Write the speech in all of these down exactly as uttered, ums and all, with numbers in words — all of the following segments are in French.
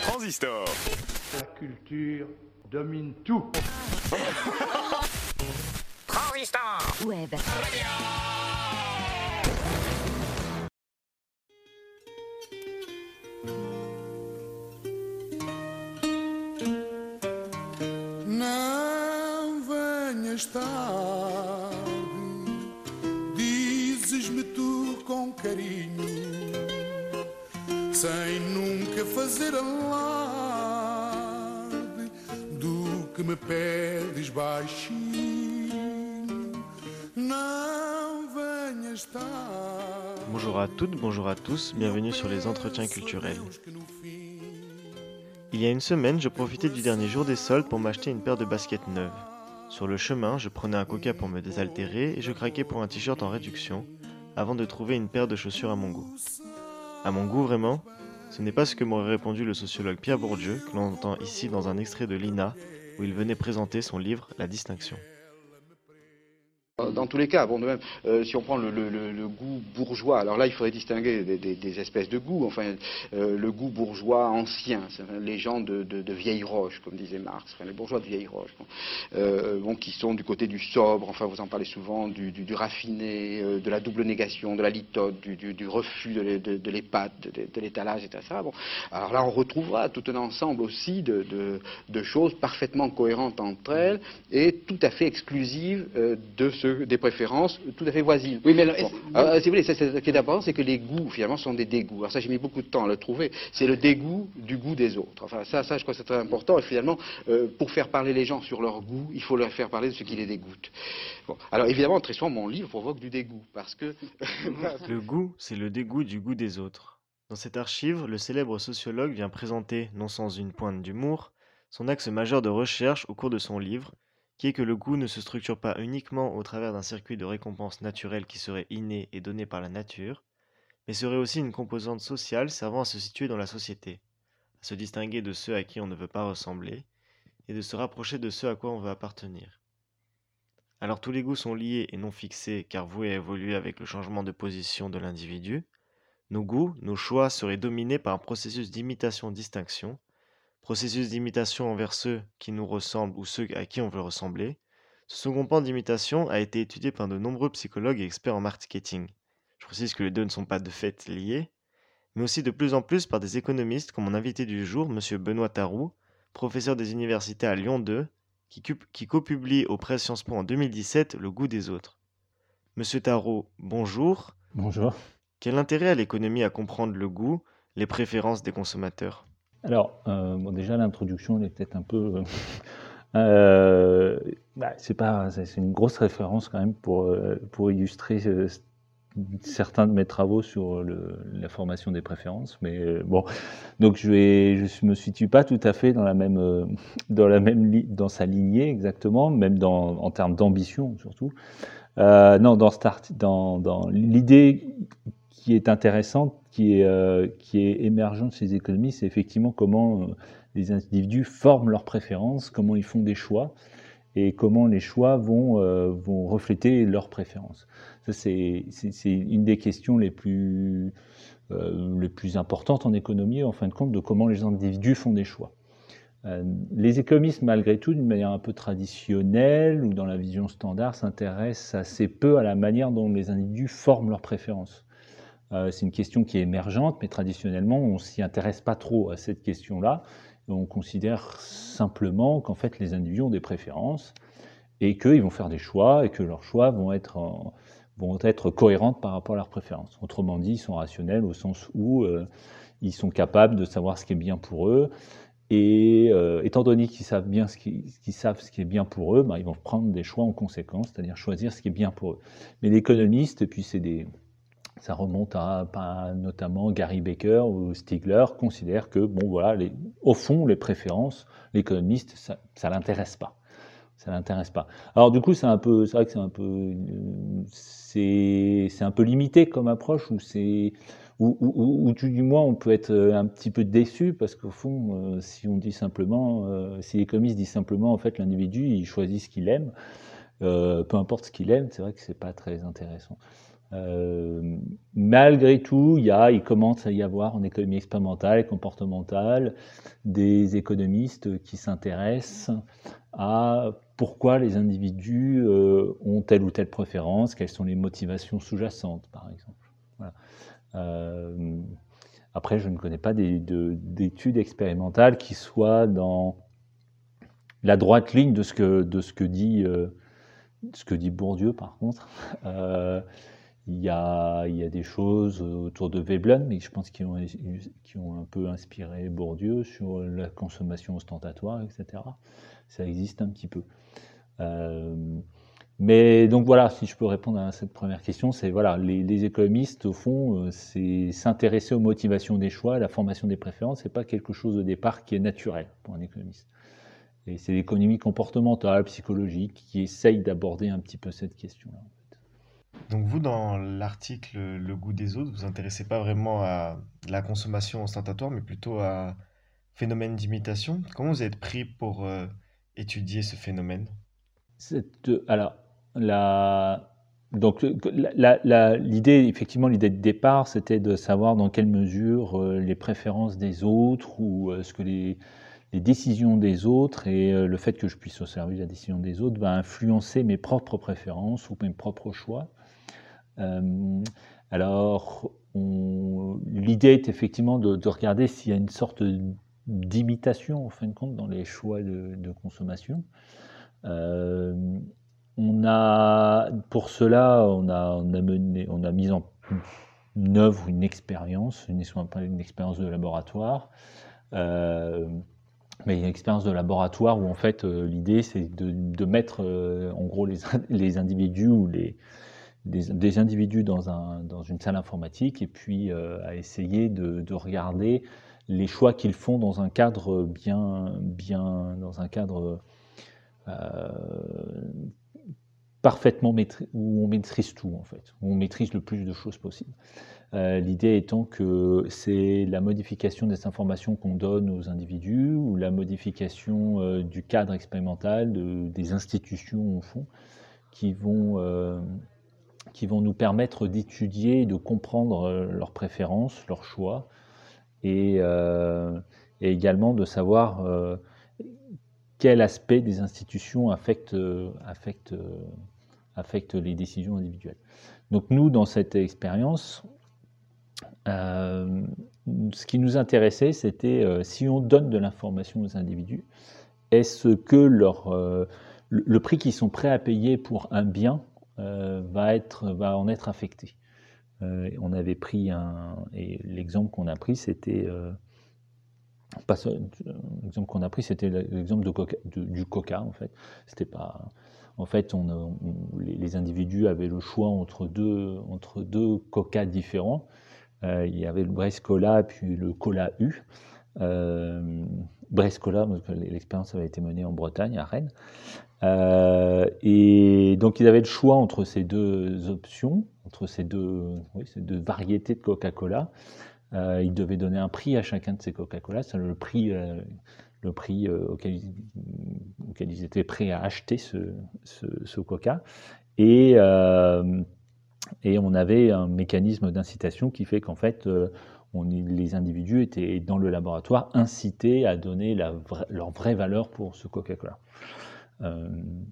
Transistor. La culture domine tout. Transistor. Web. Não venhas tarde, dizes-me tu com carinho, sem nunca fazer alarde do que me pedes baixinho. Não venhas tarde. Bonjour à toutes, bonjour à tous, bienvenue sur les entretiens culturels. Il y a une semaine, je profitais du dernier jour des soldes pour m'acheter une paire de baskets neuves. Sur le chemin, je prenais un coca pour me désaltérer et je craquais pour un t-shirt en réduction, avant de trouver une paire de chaussures à mon goût. À mon goût vraiment, ce n'est pas ce que m'aurait répondu le sociologue Pierre Bourdieu, que l'on entend ici dans un extrait de l'I N A, où il venait présenter son livre La Distinction. Dans tous les cas, bon, de même, euh, si on prend le, le, le, le goût bourgeois, alors là il faudrait distinguer des, des, des espèces de goûts. Enfin, euh, le goût bourgeois ancien, c'est les gens de, de, de vieille roche, comme disait Marx, enfin, les bourgeois de vieille roche, bon, euh, bon, qui sont du côté du sobre, enfin vous en parlez souvent, du, du, du raffiné, euh, de la double négation, de la litote, du, du, du refus de, de, de l'épate, de, de l'étalage, et cetera. Bon, alors là on retrouvera tout un ensemble aussi de, de, de choses parfaitement cohérentes entre elles et tout à fait exclusives euh, de ce des préférences tout à fait voisines. Oui, mais alors, bon. alors si vous voulez, c'est, c'est, ce qui est important, c'est que les goûts, finalement, sont des dégoûts. Alors ça, j'ai mis beaucoup de temps à le trouver. C'est le dégoût du goût des autres. Enfin, ça, ça je crois que c'est très important. Et finalement, euh, pour faire parler les gens sur leur goût, il faut leur faire parler de ce qui les dégoûte. Bon. Alors évidemment, très souvent, mon livre provoque du dégoût, parce que... Le goût, c'est le dégoût du goût des autres. Dans cette archive, le célèbre sociologue vient présenter, non sans une pointe d'humour, son axe majeur de recherche au cours de son livre, qui est que le goût ne se structure pas uniquement au travers d'un circuit de récompense naturelle qui serait inné et donné par la nature, mais serait aussi une composante sociale servant à se situer dans la société, à se distinguer de ceux à qui on ne veut pas ressembler, et de se rapprocher de ceux à quoi on veut appartenir. Alors tous les goûts sont liés et non fixés car voués à évoluer avec le changement de position de l'individu, nos goûts, nos choix seraient dominés par un processus d'imitation-distinction, processus d'imitation envers ceux qui nous ressemblent ou ceux à qui on veut ressembler. Ce second pan d'imitation a été étudié par de nombreux psychologues et experts en marketing. Je précise que les deux ne sont pas de fait liés, mais aussi de plus en plus par des économistes comme mon invité du jour, M. Benoît Tarroux, professeur des universités à Lyon deux, qui, qui co-publie aux presses Sciences Po en deux mille dix-sept Le goût des autres. Monsieur Tarroux, bonjour. Bonjour. Quel intérêt a l'économie à comprendre le goût, les préférences des consommateurs ? Alors, euh, bon, déjà, l'introduction, elle est peut-être un peu... euh, bah, c'est pas, c'est une grosse référence quand même pour, pour illustrer euh, certains de mes travaux sur le, la formation des préférences. Mais euh, bon, donc je ne je me situe pas tout à fait dans la même, euh, dans la même li- dans sa lignée exactement, même dans, en termes d'ambition surtout. Euh, non, dans, start, dans, dans l'idée qui est intéressante, qui est, euh, qui est émergente chez les économistes, c'est effectivement comment euh, les individus forment leurs préférences, comment ils font des choix, et comment les choix vont, euh, vont refléter leurs préférences. Ça, c'est, c'est, c'est une des questions les plus, euh, les plus importantes en économie, en fin de compte, de comment les individus font des choix. Euh, les économistes, malgré tout, d'une manière un peu traditionnelle, ou dans la vision standard, s'intéressent assez peu à la manière dont les individus forment leurs préférences. Euh, c'est une question qui est émergente, mais traditionnellement, on ne s'y intéresse pas trop à cette question-là. On considère simplement qu'en fait, les individus ont des préférences et qu'ils vont faire des choix et que leurs choix vont être, en, vont être cohérents par rapport à leurs préférences. Autrement dit, ils sont rationnels au sens où euh, ils sont capables de savoir ce qui est bien pour eux. Et euh, étant donné qu'ils savent bien ce qui, qu'ils savent ce qui est bien pour eux, ben, ils vont prendre des choix en conséquence, c'est-à-dire choisir ce qui est bien pour eux. Mais l'économiste, et puis c'est des... ça remonte à, à notamment Gary Becker ou Stigler, considèrent que, bon voilà, les, au fond, les préférences, l'économiste, ça, ça l'intéresse pas. Ça l'intéresse pas. Alors du coup, c'est un peu, c'est vrai que c'est un peu, c'est, c'est un peu limité comme approche, où c'est, ou ou tout du moins on peut être un petit peu déçu parce qu'au fond, euh, si on dit simplement, euh, si l'économiste dit simplement, en fait, l'individu, il choisit ce qu'il aime, euh, peu importe ce qu'il aime, c'est vrai que c'est pas très intéressant. Euh, malgré tout, il, y a, il commence à y avoir en économie expérimentale et comportementale des économistes qui s'intéressent à pourquoi les individus euh, ont telle ou telle préférence, quelles sont les motivations sous-jacentes, par exemple. Voilà. Euh, après, je ne connais pas des, de, d'études expérimentales qui soient dans la droite ligne de ce que, de ce que, dit, euh, ce que dit Bourdieu, par contre. Euh, Il y, a, il y a des choses autour de Veblen, mais je pense qu'ils ont, qui ont un peu inspiré Bourdieu sur la consommation ostentatoire, et cetera. Ça existe un petit peu. Euh, mais donc voilà, si je peux répondre à cette première question, c'est voilà, les, les économistes, au fond, c'est s'intéresser aux motivations des choix, à la formation des préférences, c'est pas quelque chose au départ qui est naturel pour un économiste. Et c'est l'économie comportementale, psychologique, qui essaye d'aborder un petit peu cette question-là. Donc vous, dans l'article Le goût des autres, vous vous intéressez pas vraiment à la consommation ostentatoire, mais plutôt à phénomène d'imitation. Comment vous êtes pris pour euh, étudier ce phénomène? Cette, alors, la, donc, la, la, la, l'idée, effectivement, l'idée de départ, c'était de savoir dans quelle mesure euh, les préférences des autres ou euh, ce que les, les décisions des autres et euh, le fait que je puisse observer la décision des autres va influencer mes propres préférences ou mes propres choix. Euh, alors, on, l'idée est effectivement de, de regarder s'il y a une sorte d'imitation, en fin de compte, dans les choix de, de consommation. Euh, on a, pour cela, on a, on a, mené, on a mis en œuvre une expérience, une, une expérience de laboratoire. Euh, mais une expérience de laboratoire où, en fait, euh, l'idée, c'est de, de mettre, euh, en gros, les, les individus ou les Des, des individus dans, un, dans une salle informatique et puis euh, à essayer de, de regarder les choix qu'ils font dans un cadre bien, bien dans un cadre euh, parfaitement maîtrisé, où on maîtrise tout en fait, où on maîtrise le plus de choses possible. Euh, l'idée étant que c'est la modification des informations qu'on donne aux individus ou la modification euh, du cadre expérimental, de, des institutions au fond, qui vont euh, qui vont nous permettre d'étudier et de comprendre leurs préférences, leurs choix, et, euh, et également de savoir euh, quel aspect des institutions affecte, affecte, affecte les décisions individuelles. Donc nous, dans cette expérience, euh, ce qui nous intéressait, c'était euh, si on donne de l'information aux individus, est-ce que leur, euh, le, le prix qu'ils sont prêts à payer pour un bien Euh, va, être, va en être affecté. Euh, on avait pris un... Et l'exemple qu'on a pris, c'était... Euh, pas ça, l'exemple qu'on a pris, c'était l'exemple de coca, de, du coca, en fait. C'était pas... En fait, on, on, les, les individus avaient le choix entre deux, entre deux coca différents. Euh, il y avait le Brest Cola puis le Cola U. Euh, Brest Cola, l'expérience avait été menée en Bretagne, à Rennes. Euh, et donc ils avaient le choix entre ces deux options, entre ces deux, oui, ces deux variétés de Coca-Cola. Euh, ils devaient donner un prix à chacun de ces Coca-Cola, c'est le prix, euh, le prix euh, auquel, ils, auquel ils étaient prêts à acheter ce, ce, ce Coca. Et, euh, et on avait un mécanisme d'incitation qui fait qu'en fait, euh, on, les individus étaient dans le laboratoire incités à donner la vra- leur vraie valeur pour ce Coca-Cola. Euh,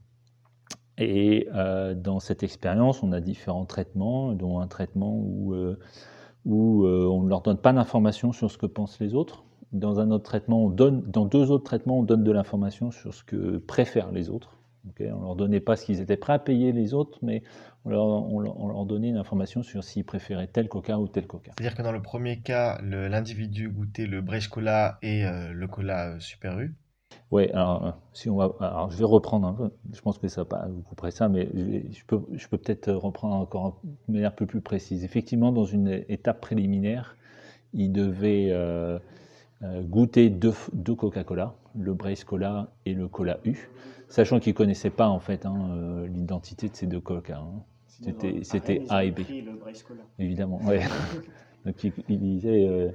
et euh, dans cette expérience, on a différents traitements, dont un traitement où, euh, où euh, on ne leur donne pas d'informations sur ce que pensent les autres. Dans un autre traitement, on donne, dans deux autres traitements, on donne de l'information sur ce que préfèrent les autres. Okay, on ne leur donnait pas ce qu'ils étaient prêts à payer les autres, mais on leur, on leur, on leur donnait une information sur s'ils préféraient tel coca ou tel coca. C'est-à-dire que dans le premier cas, le, l'individu goûtait le Brest Cola et euh, le Cola euh, Super U. Oui, alors, si on va, alors je vais reprendre un peu, je pense que ça va pas vous couper ça, mais je, vais, je peux, je peux peut-être reprendre encore de manière un peu plus précise. Effectivement, dans une étape préliminaire, il devait euh, euh, goûter deux, deux Coca-Cola, le Brest Cola et le Cola U, sachant qu'il ne connaissait pas en fait hein, euh, l'identité de ces deux Coca. Hein. C'était, c'était A et B. Le Brest Cola. Évidemment, ouais. Donc il, il disait. Euh,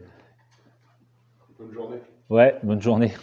Bonne journée. Ouais, bonne journée.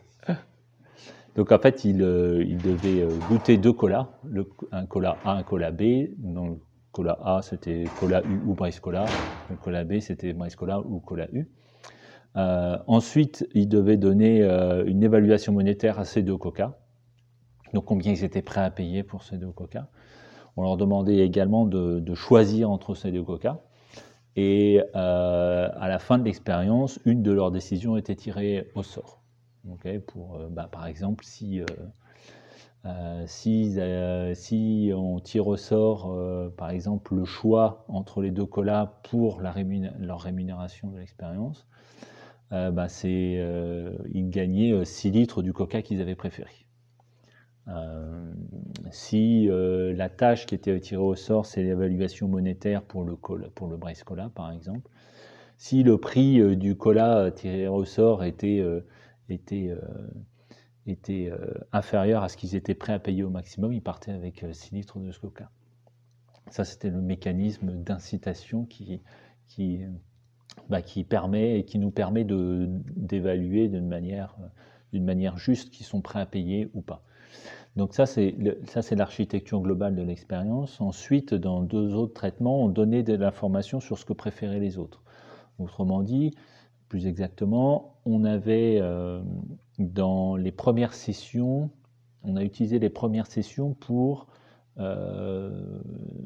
Donc en fait, il, euh, il devait goûter deux colas, le, un cola A, un cola B. Dans le cola A, c'était cola U ou Brace Cola. Le cola B, c'était Brace Cola ou cola U. Euh, ensuite, ils devaient donner euh, une évaluation monétaire à ces deux coca. Donc, combien ils étaient prêts à payer pour ces deux coca. On leur demandait également de, de choisir entre ces deux coca. Et euh, à la fin de l'expérience, une de leurs décisions était tirée au sort. Okay, pour, euh, bah, par exemple, si, euh, euh, si, euh, si on tire au sort, euh, par exemple, le choix entre les deux colas pour la rémuné- leur rémunération de l'expérience, euh, bah, c'est, euh, ils gagnaient six litres du coca qu'ils avaient préféré. Euh, si euh, la tâche qui était tirée au sort, c'est l'évaluation monétaire pour le, cola, pour le Brace Cola, par exemple, si le prix euh, du cola tiré au sort était, euh, était, euh, était euh, inférieur à ce qu'ils étaient prêts à payer au maximum, ils partaient avec euh, six litres de ce coca. Ça, c'était le mécanisme d'incitation qui, qui, bah, qui, permet, et qui nous permet de, d'évaluer d'une manière, d'une manière juste qui sont prêts à payer ou pas. Donc ça, c'est, le, ça, c'est l'architecture globale de l'expérience. Ensuite, dans deux autres traitements, on donnait de l'information sur ce que préféraient les autres. Autrement dit, plus exactement, on avait euh, dans les premières sessions, on a utilisé les premières sessions pour, euh,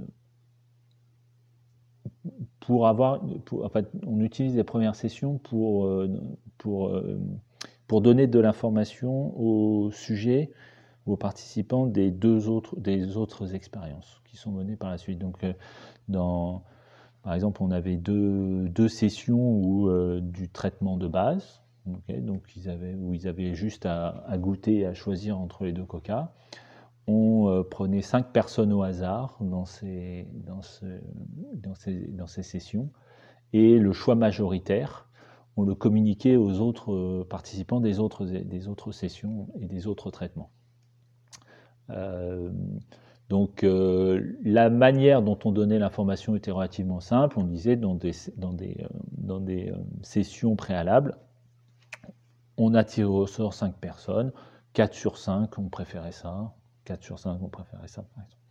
pour avoir, pour, en fait, on utilise les premières sessions pour, euh, pour, euh, pour donner de l'information au sujet, aux participants des deux autres, des autres expériences qui sont menées par la suite. Donc, euh, dans, par exemple, on avait deux, deux sessions où, euh, du traitement de base, okay, donc ils avaient, où ils avaient juste à, à goûter et à choisir entre les deux coca. On euh, prenait cinq personnes au hasard dans ces, dans, ce, dans, ces, dans ces sessions, et le choix majoritaire, on le communiquait aux autres euh, participants des autres, des autres sessions et des autres traitements. Euh, donc euh, la manière dont on donnait l'information était relativement simple. On disait dans des, dans des, euh, dans des euh, sessions préalables, on a tiré au sort cinq personnes, quatre sur cinq on préférait ça, quatre sur cinq on préférait ça par exemple.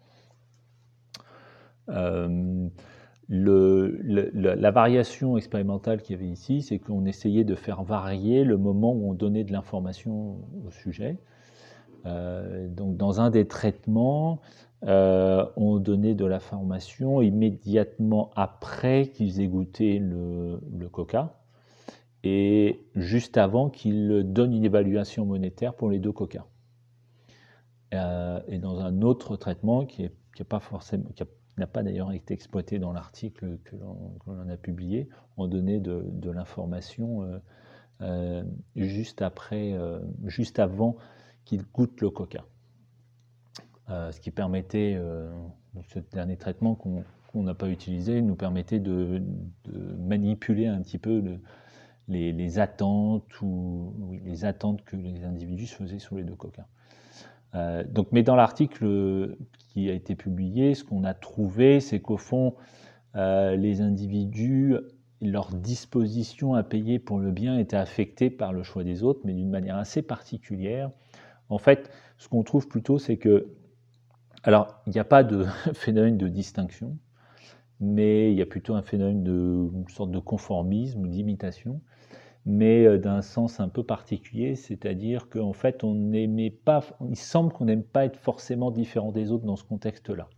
Euh, le, le, la, la variation expérimentale qu'il y avait ici, c'est qu'on essayait de faire varier le moment où on donnait de l'information au sujet. Euh, donc dans un des traitements, euh, on donnait de la formation immédiatement après qu'ils aient goûté le, le coca et juste avant qu'ils donnent une évaluation monétaire pour les deux coca. Euh, et dans un autre traitement qui est, qui est pas forcément, qui n'a pas d'ailleurs été exploité dans l'article que l'on, que l'on a publié, on donnait de, de l'information euh, euh, juste après, euh, juste avant qu'ils goûtent le coca. Euh, ce qui permettait, euh, ce dernier traitement qu'on qu'on n'a pas utilisé, nous permettait de, de manipuler un petit peu le, les, les attentes ou oui, les attentes que les individus se faisaient sur les deux coca. Euh, donc, mais dans l'article qui a été publié, ce qu'on a trouvé, c'est qu'au fond, euh, les individus, leur disposition à payer pour le bien était affectée par le choix des autres, mais d'une manière assez particulière. En fait, ce qu'on trouve plutôt, c'est que, alors, il n'y a pas de phénomène de distinction, mais il y a plutôt un phénomène de une sorte de conformisme, d'imitation, mais d'un sens un peu particulier, c'est-à-dire qu'en fait, on n'aimait pas, il semble qu'on n'aime pas être forcément différent des autres dans ce contexte-là.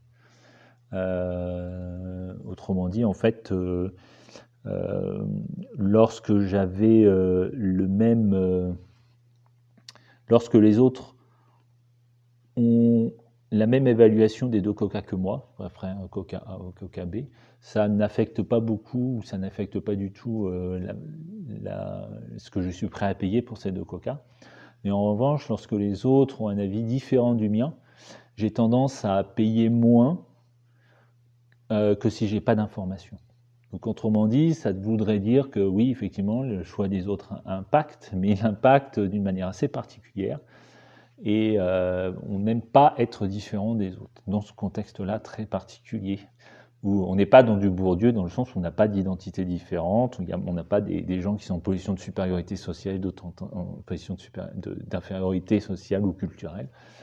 Euh, autrement dit, en fait, euh, euh, lorsque j'avais euh, le même, euh, lorsque les autres ont la même évaluation des deux coca que moi, après un coca A ou coca B, ça n'affecte pas beaucoup, ou ça n'affecte pas du tout euh, la, la, ce que je suis prêt à payer pour ces deux coca. Mais en revanche, lorsque les autres ont un avis différent du mien, j'ai tendance à payer moins euh, que si j'ai pas d'information. Donc autrement dit, ça voudrait dire que oui, effectivement, le choix des autres impacte, mais il impacte d'une manière assez particulière. Et euh, on n'aime pas être différent des autres, dans ce contexte-là très particulier, où on n'est pas dans du Bourdieu, dans le sens où on n'a pas d'identité différente, on n'a pas des, des gens qui sont en position de supériorité sociale et d'autres en, en position de super, de, d'infériorité sociale ou culturelle.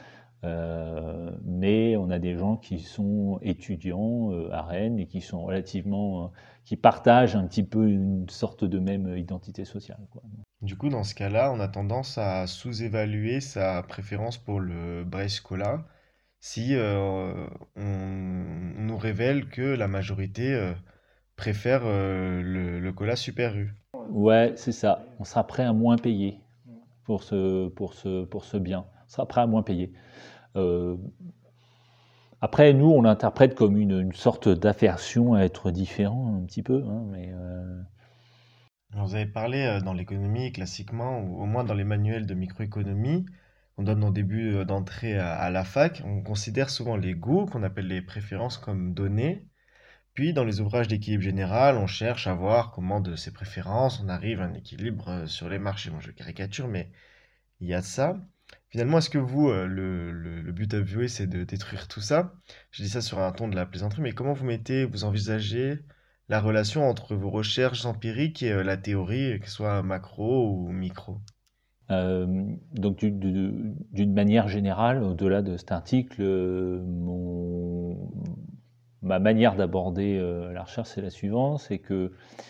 Euh, mais on a des gens qui sont étudiants euh, à Rennes et qui sont relativement, euh, qui partagent un petit peu une sorte de même identité sociale, quoi. Du coup, dans ce cas-là, on a tendance à sous-évaluer sa préférence pour le braille cola si euh, on, on nous révèle que la majorité euh, préfère euh, le, le cola Super U. Ouais, c'est ça. On sera prêt à moins payer pour ce, pour ce, pour ce bien. On sera prêt à moins payer. Euh, après, nous, on l'interprète comme une, une sorte d'aversion à être différent, un petit peu, hein, mais euh, Alors, vous avez parlé euh, dans l'économie, classiquement, ou au moins dans les manuels de microéconomie, qu'on donne en début euh, d'entrée à, à la fac, on considère souvent les goûts, qu'on appelle les préférences, comme données. Puis, dans les ouvrages d'équilibre général, on cherche à voir comment de ces préférences on arrive à un équilibre euh, sur les marchés. Bon, je caricature, mais il y a de ça. Finalement, est-ce que vous, euh, le, le- le but à vue, c'est de détruire tout ça? Je dis ça sur un ton de la plaisanterie, mais comment vous mettez, vous envisagez la relation entre vos recherches empiriques et euh, la théorie, que ce soit macro ou micro? euh, donc du- du- d'une manière générale, au-delà de cet article, euh, mon, ma manière d'aborder euh, la recherche, c'est la suivante, c'est que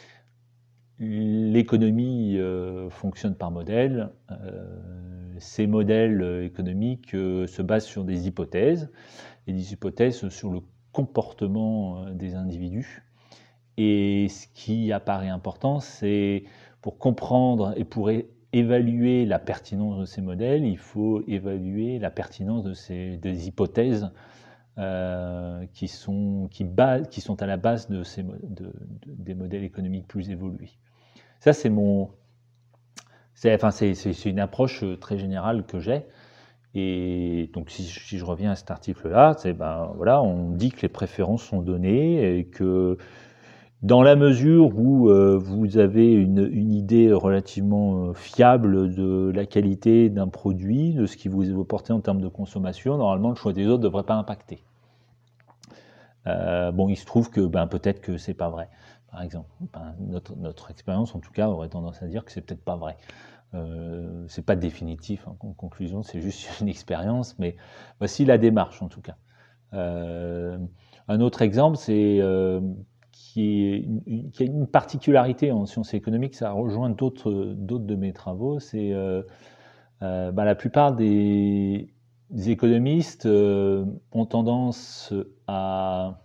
l'économie euh, fonctionne par modèles. Euh, ces modèles euh, économiques euh, se basent sur des hypothèses, et des hypothèses sur le comportement euh, des individus. Et ce qui apparaît important, c'est pour comprendre et pour é- évaluer la pertinence de ces modèles, il faut évaluer la pertinence de ces des hypothèses euh, qui, sont, qui, base, qui sont à la base de ces, mo- de- de- des modèles économiques plus évolués. Ça, c'est mon, c'est, enfin, c'est, c'est, c'est une approche euh, très générale que j'ai. Et donc, si, je- si je reviens à cet article-là, c'est ben voilà, on dit que les préférences sont données et que dans la mesure où euh, vous avez une, une idée relativement euh, fiable de la qualité d'un produit, de ce qui vous est apporté en termes de consommation, normalement, le choix des autres ne devrait pas impacter. Euh, bon, il se trouve que ben, peut-être que c'est pas vrai, par exemple. Ben, notre, notre expérience, en tout cas, aurait tendance à dire que c'est peut-être pas vrai. Euh, c'est pas définitif en conclusion, c'est juste une expérience, mais voici la démarche en tout cas. Euh, un autre exemple, c'est euh, qui, est une, une, qui a une particularité en sciences économiques, ça rejoint d'autres d'autres de mes travaux, c'est euh, euh, bah, la plupart des, des économistes euh, ont tendance à,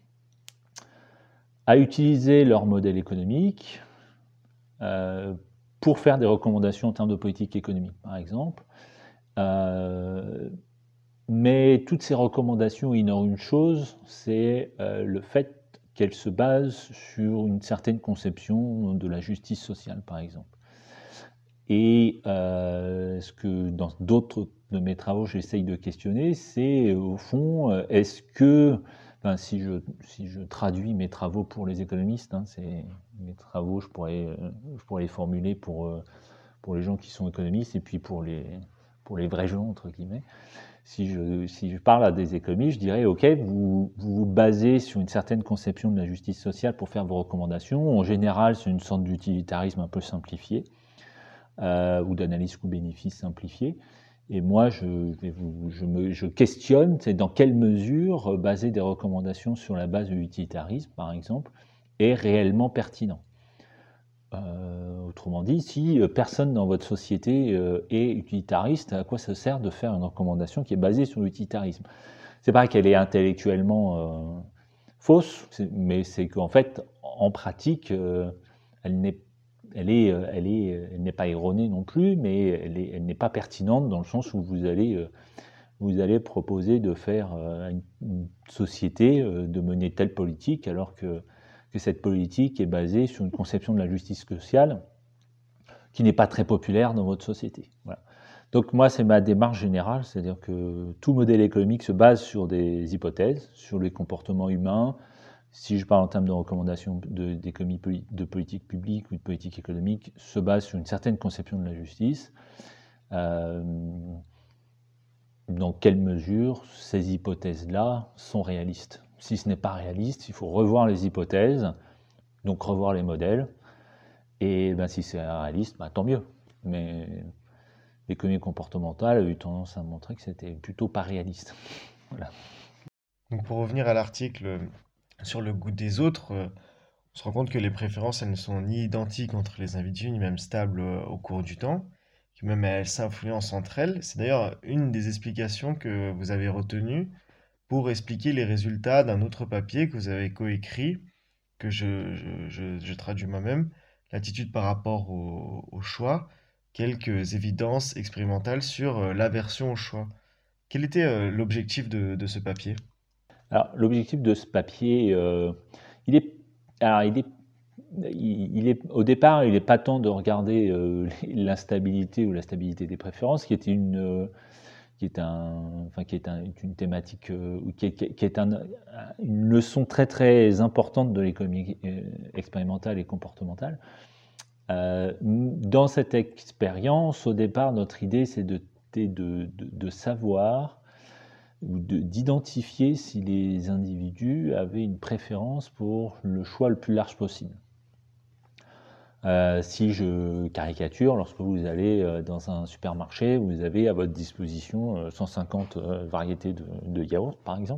à utiliser leur modèle économique euh, pour faire des recommandations en termes de politique économique, par exemple. Euh, mais toutes ces recommandations ignorent une chose, c'est euh, le fait qu'elles se basent sur une certaine conception de la justice sociale, par exemple. Et euh, ce que dans d'autres de mes travaux j'essaye de questionner, c'est au fond, euh, est-ce que, enfin, si, je, si je traduis mes travaux pour les économistes, hein, c'est mes travaux, je pourrais, euh, je pourrais les formuler pour, euh, pour les gens qui sont économistes et puis pour les, pour les vrais gens, entre guillemets. Si je, si je parle à des économistes, je dirais, OK, vous, vous vous basez sur une certaine conception de la justice sociale pour faire vos recommandations. En général, c'est une sorte d'utilitarisme un peu simplifié, euh, ou d'analyse coût-bénéfice simplifiée. Et moi, je, vais vous, je, me, je questionne, c'est dans quelle mesure euh, baser des recommandations sur la base de l'utilitarisme, par exemple, est réellement pertinent. Euh, autrement dit, si euh, personne dans votre société euh, est utilitariste, à quoi ça sert de faire une recommandation qui est basée sur l'utilitarisme? C'est pas qu'elle est intellectuellement euh, fausse, c'est, mais c'est qu'en fait, en pratique, euh, elle n'est elle est, euh, elle est, elle n'est pas erronée non plus, mais elle, est, elle n'est pas pertinente dans le sens où vous allez, euh, vous allez proposer de faire euh, une, une société, euh, de mener telle politique, alors que, que cette politique est basée sur une conception de la justice sociale qui n'est pas très populaire dans votre société. Voilà. Donc moi, c'est ma démarche générale, c'est-à-dire que tout modèle économique se base sur des hypothèses, sur les comportements humains. Si je parle en termes de recommandations de, d'économie de politique publique ou de politique économique, se base sur une certaine conception de la justice. Euh, dans quelle mesure ces hypothèses-là sont réalistes? Si ce n'est pas réaliste, il faut revoir les hypothèses, donc revoir les modèles. Et ben, si c'est réaliste, ben, tant mieux. Mais l'économie comportementale a eu tendance à montrer que c'était plutôt pas réaliste. Voilà. Donc pour revenir à l'article sur le goût des autres, euh, on se rend compte que les préférences, elles ne sont ni identiques entre les individus, ni même stables euh, au cours du temps, que même elles s'influencent entre elles. C'est d'ailleurs une des explications que vous avez retenues pour expliquer les résultats d'un autre papier que vous avez coécrit, que je, je- je- je traduis moi-même, l'attitude par rapport au, au choix, quelques évidences expérimentales sur euh, l'aversion au choix. Quel était euh, l'objectif de, de ce papier? Alors, l'objectif de ce papier, euh, il est, alors, il est, il, il est, au départ, il n'est pas tant de regarder euh, l'instabilité ou la stabilité des préférences, qui était une, euh, qui est un, enfin, qui est un- une thématique, euh, ou qui est, qui est- qui est un- une leçon très très importante de l'économie euh, expérimentale et comportementale. Euh, dans cette expérience, au départ, notre idée, c'est de, de, de, de savoir ou de- d'identifier si les individus avaient une préférence pour le choix le plus large possible. Euh, si je caricature, lorsque vous allez euh, dans un supermarché, vous avez à votre disposition euh, cent cinquante euh, variétés de, de yaourts, par exemple.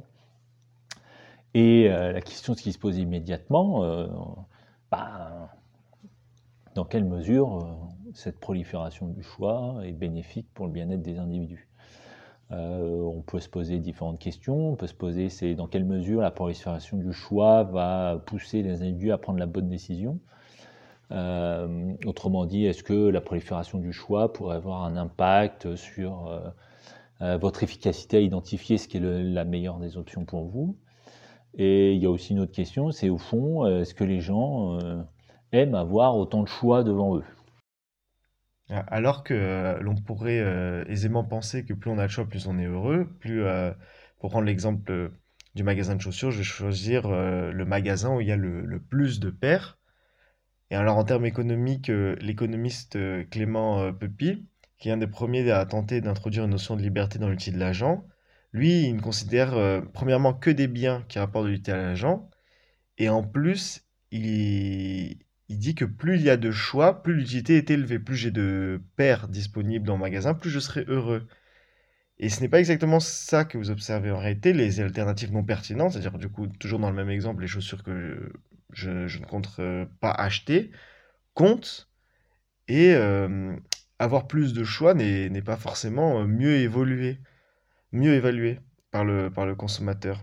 Et euh, la question qui se pose immédiatement, euh, bah, dans quelle mesure euh, cette prolifération du choix est bénéfique pour le bien-être des individus? Euh, on peut se poser différentes questions. On peut se poser, c'est dans quelle mesure la prolifération du choix va pousser les individus à prendre la bonne décision. Euh, autrement dit, est-ce que la prolifération du choix pourrait avoir un impact sur euh, euh, votre efficacité à identifier ce qui est le, la meilleure des options pour vous? Et il y a aussi une autre question, c'est au fond, est-ce que les gens euh, aiment avoir autant de choix devant eux? Ah, Alors que euh, l'on pourrait euh, aisément penser que plus on a de choix, plus on est heureux, plus, euh, pour prendre l'exemple euh, du magasin de chaussures, je vais choisir euh, le magasin où il y a le, le plus de paires. Et alors en termes économiques, euh, l'économiste euh, Clément euh, Pepy, qui est un des premiers à tenter d'introduire une notion de liberté dans l'outil de l'agent, lui, il ne considère euh, premièrement que des biens qui rapportent de l'utilité à l'agent, et en plus, il, il dit que plus il y a de choix, plus l'utilité est élevée. Plus j'ai de paires disponibles dans le magasin, plus je serai heureux. Et ce n'est pas exactement ça que vous observez en réalité, les alternatives non pertinentes, c'est-à-dire du coup, toujours dans le même exemple, les chaussures que je, je ne compte euh, pas acheter, comptent, et euh, avoir plus de choix n'est n'est pas forcément euh, mieux évolué, mieux évalué par le, par le consommateur.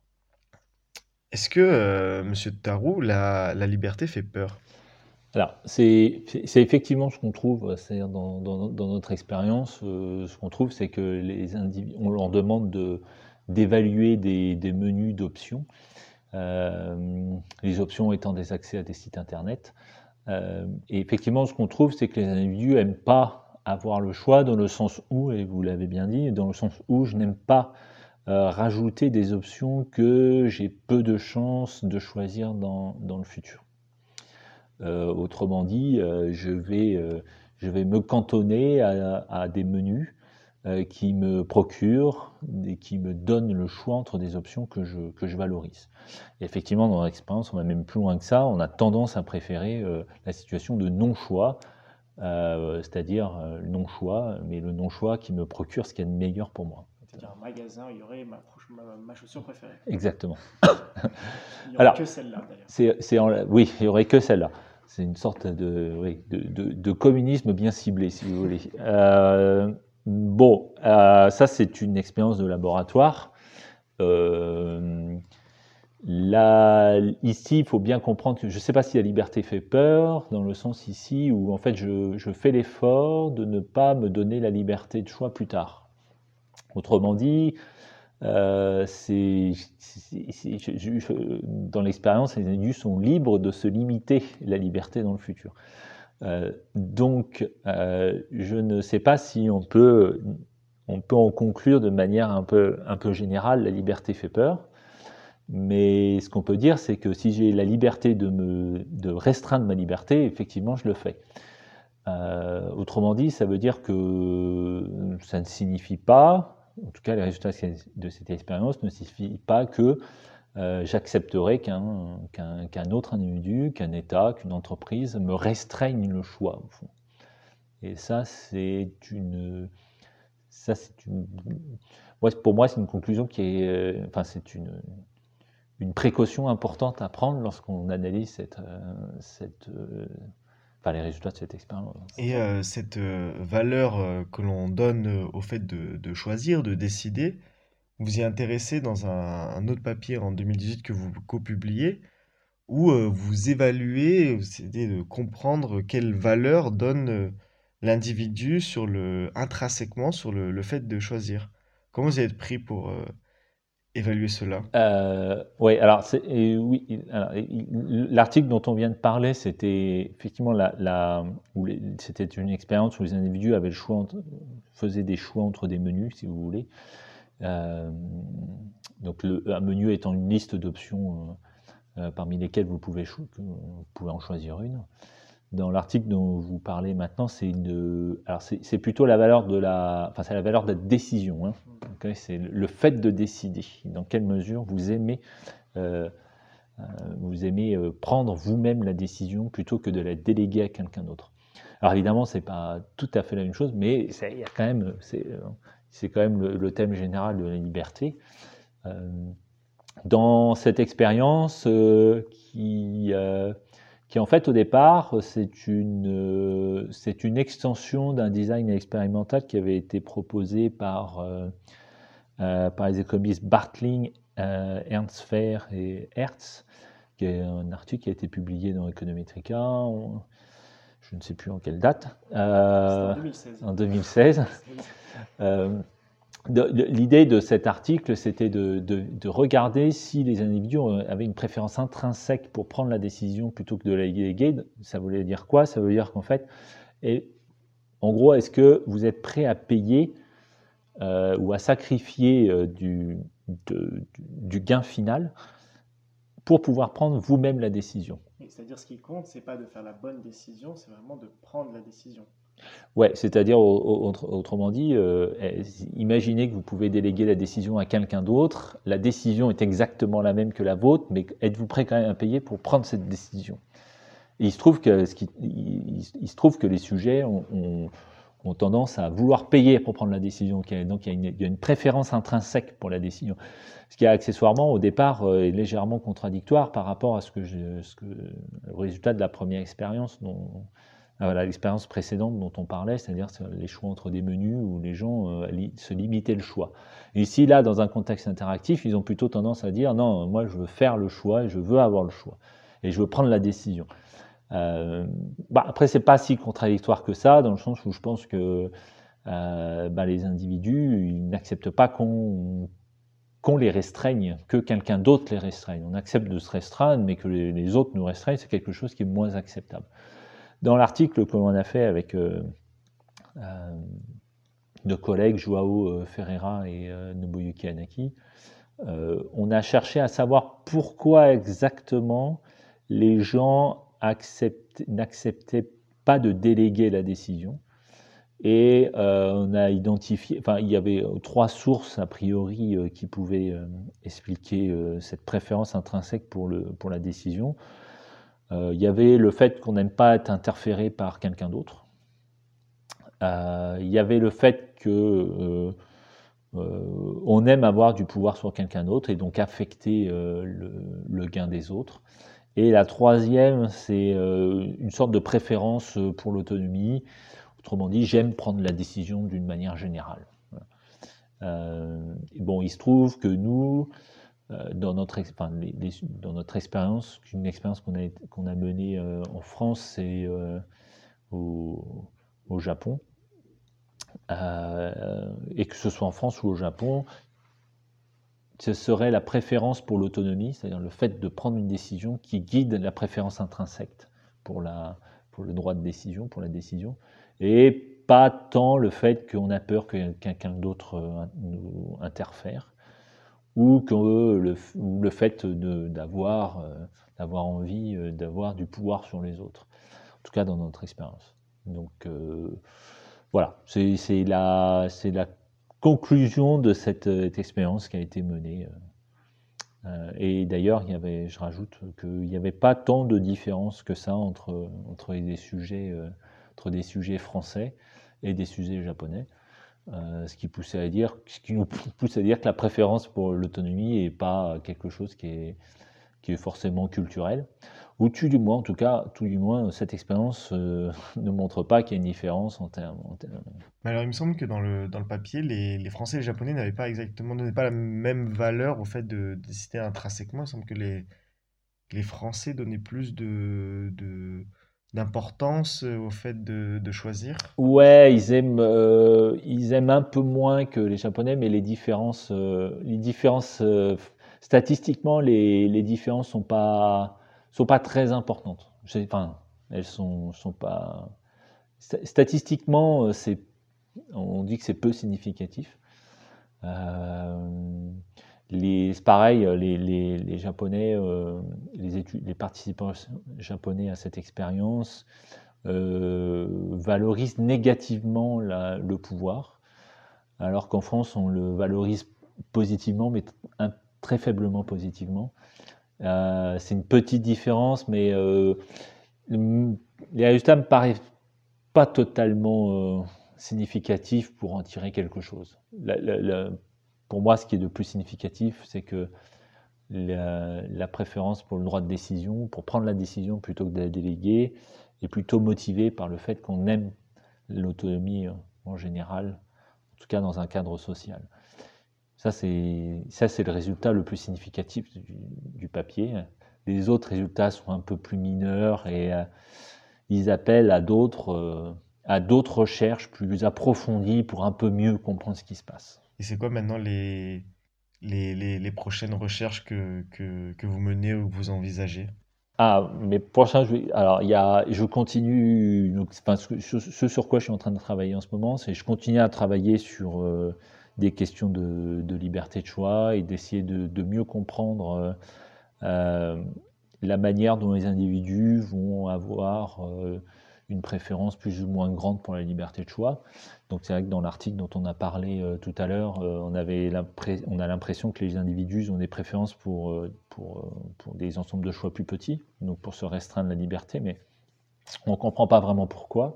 Est-ce que, euh, Monsieur Tarou, la, la liberté fait peur? Alors, c'est c'est effectivement ce qu'on trouve, c'est-à-dire dans, dans- dans notre expérience, euh, ce qu'on trouve, c'est que les individus, on leur demande de, d'évaluer des, des menus d'options, euh, les options étant des accès à des sites internet. Euh, et effectivement, ce qu'on trouve, c'est que les individus n'aiment pas avoir le choix dans le sens où, et vous l'avez bien dit, dans le sens où je n'aime pas euh, rajouter des options que j'ai peu de chances de choisir dans, dans le futur. Euh, autrement dit, euh, je, vais, euh, je vais me cantonner à, à des menus euh, qui me procurent et qui me donnent le choix entre des options que je, que je valorise. Et effectivement, dans l'expérience, on va même plus loin que ça. On a tendance à préférer euh, la situation de non-choix, euh, c'est-à-dire euh, le non-choix, mais le non-choix qui me procure ce qu'il y a de meilleur pour moi. C'est-à-dire un magasin où il y aurait ma, ma, ma chaussure préférée. Exactement. Il n'y aurait Alors, que celle-là d'ailleurs. C'est, c'est en- oui, il n'y aurait que celle-là. C'est une sorte de, oui, de, de- de communisme bien ciblé, si vous voulez. Euh, bon, euh, ça c'est une expérience de laboratoire. Euh, là, ici, il faut bien comprendre que je ne sais pas si la liberté fait peur, dans le sens ici où en fait je, je fais l'effort de ne pas me donner la liberté de choix plus tard. Autrement dit, euh, c'est, c'est- c'est- je- je- je- dans l'expérience, les individus sont libres de se limiter la liberté dans le futur. Euh, donc, euh, je ne sais pas si on peut, on peut en conclure de manière un peu, un peu générale, la liberté fait peur. Mais ce qu'on peut dire, c'est que si j'ai la liberté de, me, de restreindre ma liberté, effectivement, je le fais. Euh, autrement dit, ça veut dire que ça ne signifie pas, en tout cas les résultats de cette expérience ne signifient pas que euh, j'accepterai qu'un qu'un qu'un autre individu, qu'un État, qu'une entreprise me restreigne le choix, au fond. Et ça, c'est une, ça, c'est une, ouais, pour moi, c'est une conclusion qui est, euh, enfin, c'est une, une précaution importante à prendre lorsqu'on analyse cette, euh, cette, euh, enfin, les résultats de cette expérience. Et euh, cette euh, valeur euh, que l'on donne euh, au fait de, de choisir, de décider, vous vous y intéressez dans un, un autre papier en deux mille dix-huit que vous copubliez, où euh, vous évaluez, vous essayez de comprendre quelle valeur donne euh, l'individu sur le, intrinsèquement sur le, le fait de choisir. Comment vous êtes pris pour euh, évaluer cela? Euh, oui, alors, c'est- et oui, il- alors, il- l'article dont on vient de parler, c'était effectivement la, la- où les- c'était une expérience où les individus avaient le choix, entre- faisaient des choix entre des menus, si vous voulez. Euh, donc, le, un menu étant une liste d'options euh, euh, parmi lesquelles vous pouvez, cho- que vous pouvez en choisir une. Dans l'article dont vous parlez maintenant, c'est une, alors c'est c'est plutôt la valeur de la, enfin c'est la valeur de la décision. Hein. Ok, c'est le fait de décider. Dans quelle mesure vous aimez, euh, euh, vous aimez euh, prendre vous-même la décision plutôt que de la déléguer à quelqu'un d'autre. Alors évidemment, c'est pas tout à fait la même chose, mais c'est- il y a quand même, c'est euh, c'est quand même le, le thème général de la liberté. Euh, dans cette expérience euh, qui euh, qui en fait au départ c'est une, euh, c'est une extension d'un design expérimental qui avait été proposé par, euh, euh, par les économistes Bartling, euh, Ernst Fehr et Hertz, qui est un article qui a été publié dans Econometrica, en- je ne sais plus en quelle date, C'était euh, en deux mille seize. en deux mille seize. Euh, de- de- L'idée de cet article, c'était de, de- de regarder si les individus avaient une préférence intrinsèque pour prendre la décision plutôt que de la déléguer. Ça voulait dire quoi? Ça veut dire qu'en fait, et, en gros, est-ce que vous êtes prêt à payer euh, ou à sacrifier euh, du, de- du gain final pour pouvoir prendre vous-même la décision? Et c'est-à-dire, ce qui compte, c'est pas de faire la bonne décision, c'est vraiment de prendre la décision. Ouais, c'est-à-dire, au- au- autre- autrement dit, euh, eh, imaginez que vous pouvez déléguer la décision à quelqu'un d'autre. La décision est exactement la même que la vôtre, mais êtes-vous prêt quand même à payer pour prendre cette décision? Et il se trouve que, ce qui- il, il se trouve que les sujets ont, ont- ont tendance à vouloir payer pour prendre la décision. Donc, il y a- donc il y a une, il y a une préférence intrinsèque pour la décision. Ce qui, accessoirement, au départ, euh, est légèrement contradictoire par rapport à ce que je, ce que, le résultat de la première expérience dont, ah, voilà, l'expérience précédente dont on parlait, c'est-à-dire les choix entre des menus où les gens euh, li- se limitaient le choix. Et ici, là, dans un contexte interactif, ils ont plutôt tendance à dire non, moi je veux faire le choix et je veux avoir le choix et je veux prendre la décision. Euh, bah, après, c'est pas si contradictoire que ça, dans le sens où je pense que euh, bah, les individus ils n'acceptent pas qu'on qu'on les restreigne, que quelqu'un d'autre les restreigne. On accepte de se restreindre, mais que les, les autres nous restreignent, c'est quelque chose qui est moins acceptable. Dans l'article que l'on a fait avec euh, euh, nos collègues Joao Ferreira et euh, Nobuyuki Anaki, euh, on a cherché à savoir pourquoi exactement les gens accept- n'acceptaient pas de déléguer la décision. Et euh, on a identifié, enfin, il y avait trois sources a priori euh, qui pouvaient euh, expliquer euh, cette préférence intrinsèque pour, le, pour la décision. Euh, il y avait le fait qu'on n'aime pas être interféré par quelqu'un d'autre. Euh, il y avait le fait que euh, euh, on aime avoir du pouvoir sur quelqu'un d'autre et donc affecter euh, le, le gain des autres. Et la troisième, c'est euh, une sorte de préférence pour l'autonomie. Autrement dit, j'aime prendre la décision d'une manière générale. Euh, bon, il se trouve que nous, euh, dans, notre, enfin, les, les, dans notre expérience, une expérience qu'on a, qu'on a menée euh, en France, c'est euh, au, au Japon. Euh, et que ce soit en France ou au Japon, ce serait la préférence pour l'autonomie, c'est-à-dire le fait de prendre une décision qui guide la préférence intrinsèque pour, la, pour le droit de décision, pour la décision, et pas tant le fait qu'on a peur que quelqu'un d'autre nous interfère, ou que le, ou le fait de, d'avoir, euh, d'avoir envie euh, d'avoir du pouvoir sur les autres, en tout cas dans notre expérience. Donc euh, voilà, c'est, c'est, la, c'est la conclusion de cette, cette expérience qui a été menée. Euh, et d'ailleurs, il y avait, je rajoute qu'il n'y avait pas tant de différence que ça entre, entre les sujets, euh, entre des sujets français et des sujets japonais. Euh, ce qui poussait à dire, ce qui nous pousse à dire que la préférence pour l'autonomie n'est pas quelque chose qui est, qui est forcément culturel. Ou tout du moins, en tout cas, tout du moins, cette expérience euh, ne montre pas qu'il y a une différence en termes. En termes... Mais alors, il me semble que dans le, dans le papier, les, les Français et les Japonais n'avaient pas exactement, donné pas la même valeur au fait de de décider intrinsèquement. Il me semble que les, que les Français donnaient plus de, de, d'importance euh, au fait de, de choisir. Ouais, ils aiment, euh, ils aiment un peu moins que les Japonais, mais les différences, euh, les différences euh, statistiquement, les, les différences sont pas, sont pas très importantes. C'est- Enfin, elles sont, sont pas. sta- Statistiquement, euh, c'est, on dit que c'est peu significatif. Euh, les, c'est pareil, les, les, les Japonais, euh, les études, les participants japonais à cette expérience euh, valorisent négativement la- le pouvoir, alors qu'en France, on le valorise positivement, mais un- très faiblement positivement. Euh, c'est une petite différence, mais euh, le- les résultats me paraissent pas totalement euh, significatifs pour en tirer quelque chose. La- la- la- pour moi, ce qui est de plus significatif, c'est que la, la préférence pour le droit de décision, pour prendre la décision plutôt que de la déléguer, est plutôt motivée par le fait qu'on aime l'autonomie euh, en général, en tout cas dans un cadre social. Ça, c'est ça, c'est le résultat le plus significatif du, du papier. Les autres résultats sont un peu plus mineurs et euh, ils appellent à d'autres euh, à d'autres recherches plus approfondies pour un peu mieux comprendre ce qui se passe. Et c'est quoi maintenant les, les, les, les prochaines recherches que, que, que vous menez ou que vous envisagez? Ah, mais prochain, je vais- alors il y a, je continue, donc, enfin, ce, ce- ce sur quoi je suis en train de travailler en ce moment, c'est je continue à travailler sur euh, des questions de, de liberté de choix et d'essayer de, de mieux comprendre euh, euh, la manière dont les individus vont avoir euh, une préférence plus ou moins grande pour la liberté de choix. Donc c'est vrai que dans l'article dont on a parlé euh, tout à l'heure, euh, on avait l'impré- on a l'impression que les individus ont des préférences pour, euh, pour, euh, pour des ensembles de choix plus petits, donc pour se restreindre la liberté, mais on ne comprend pas vraiment pourquoi.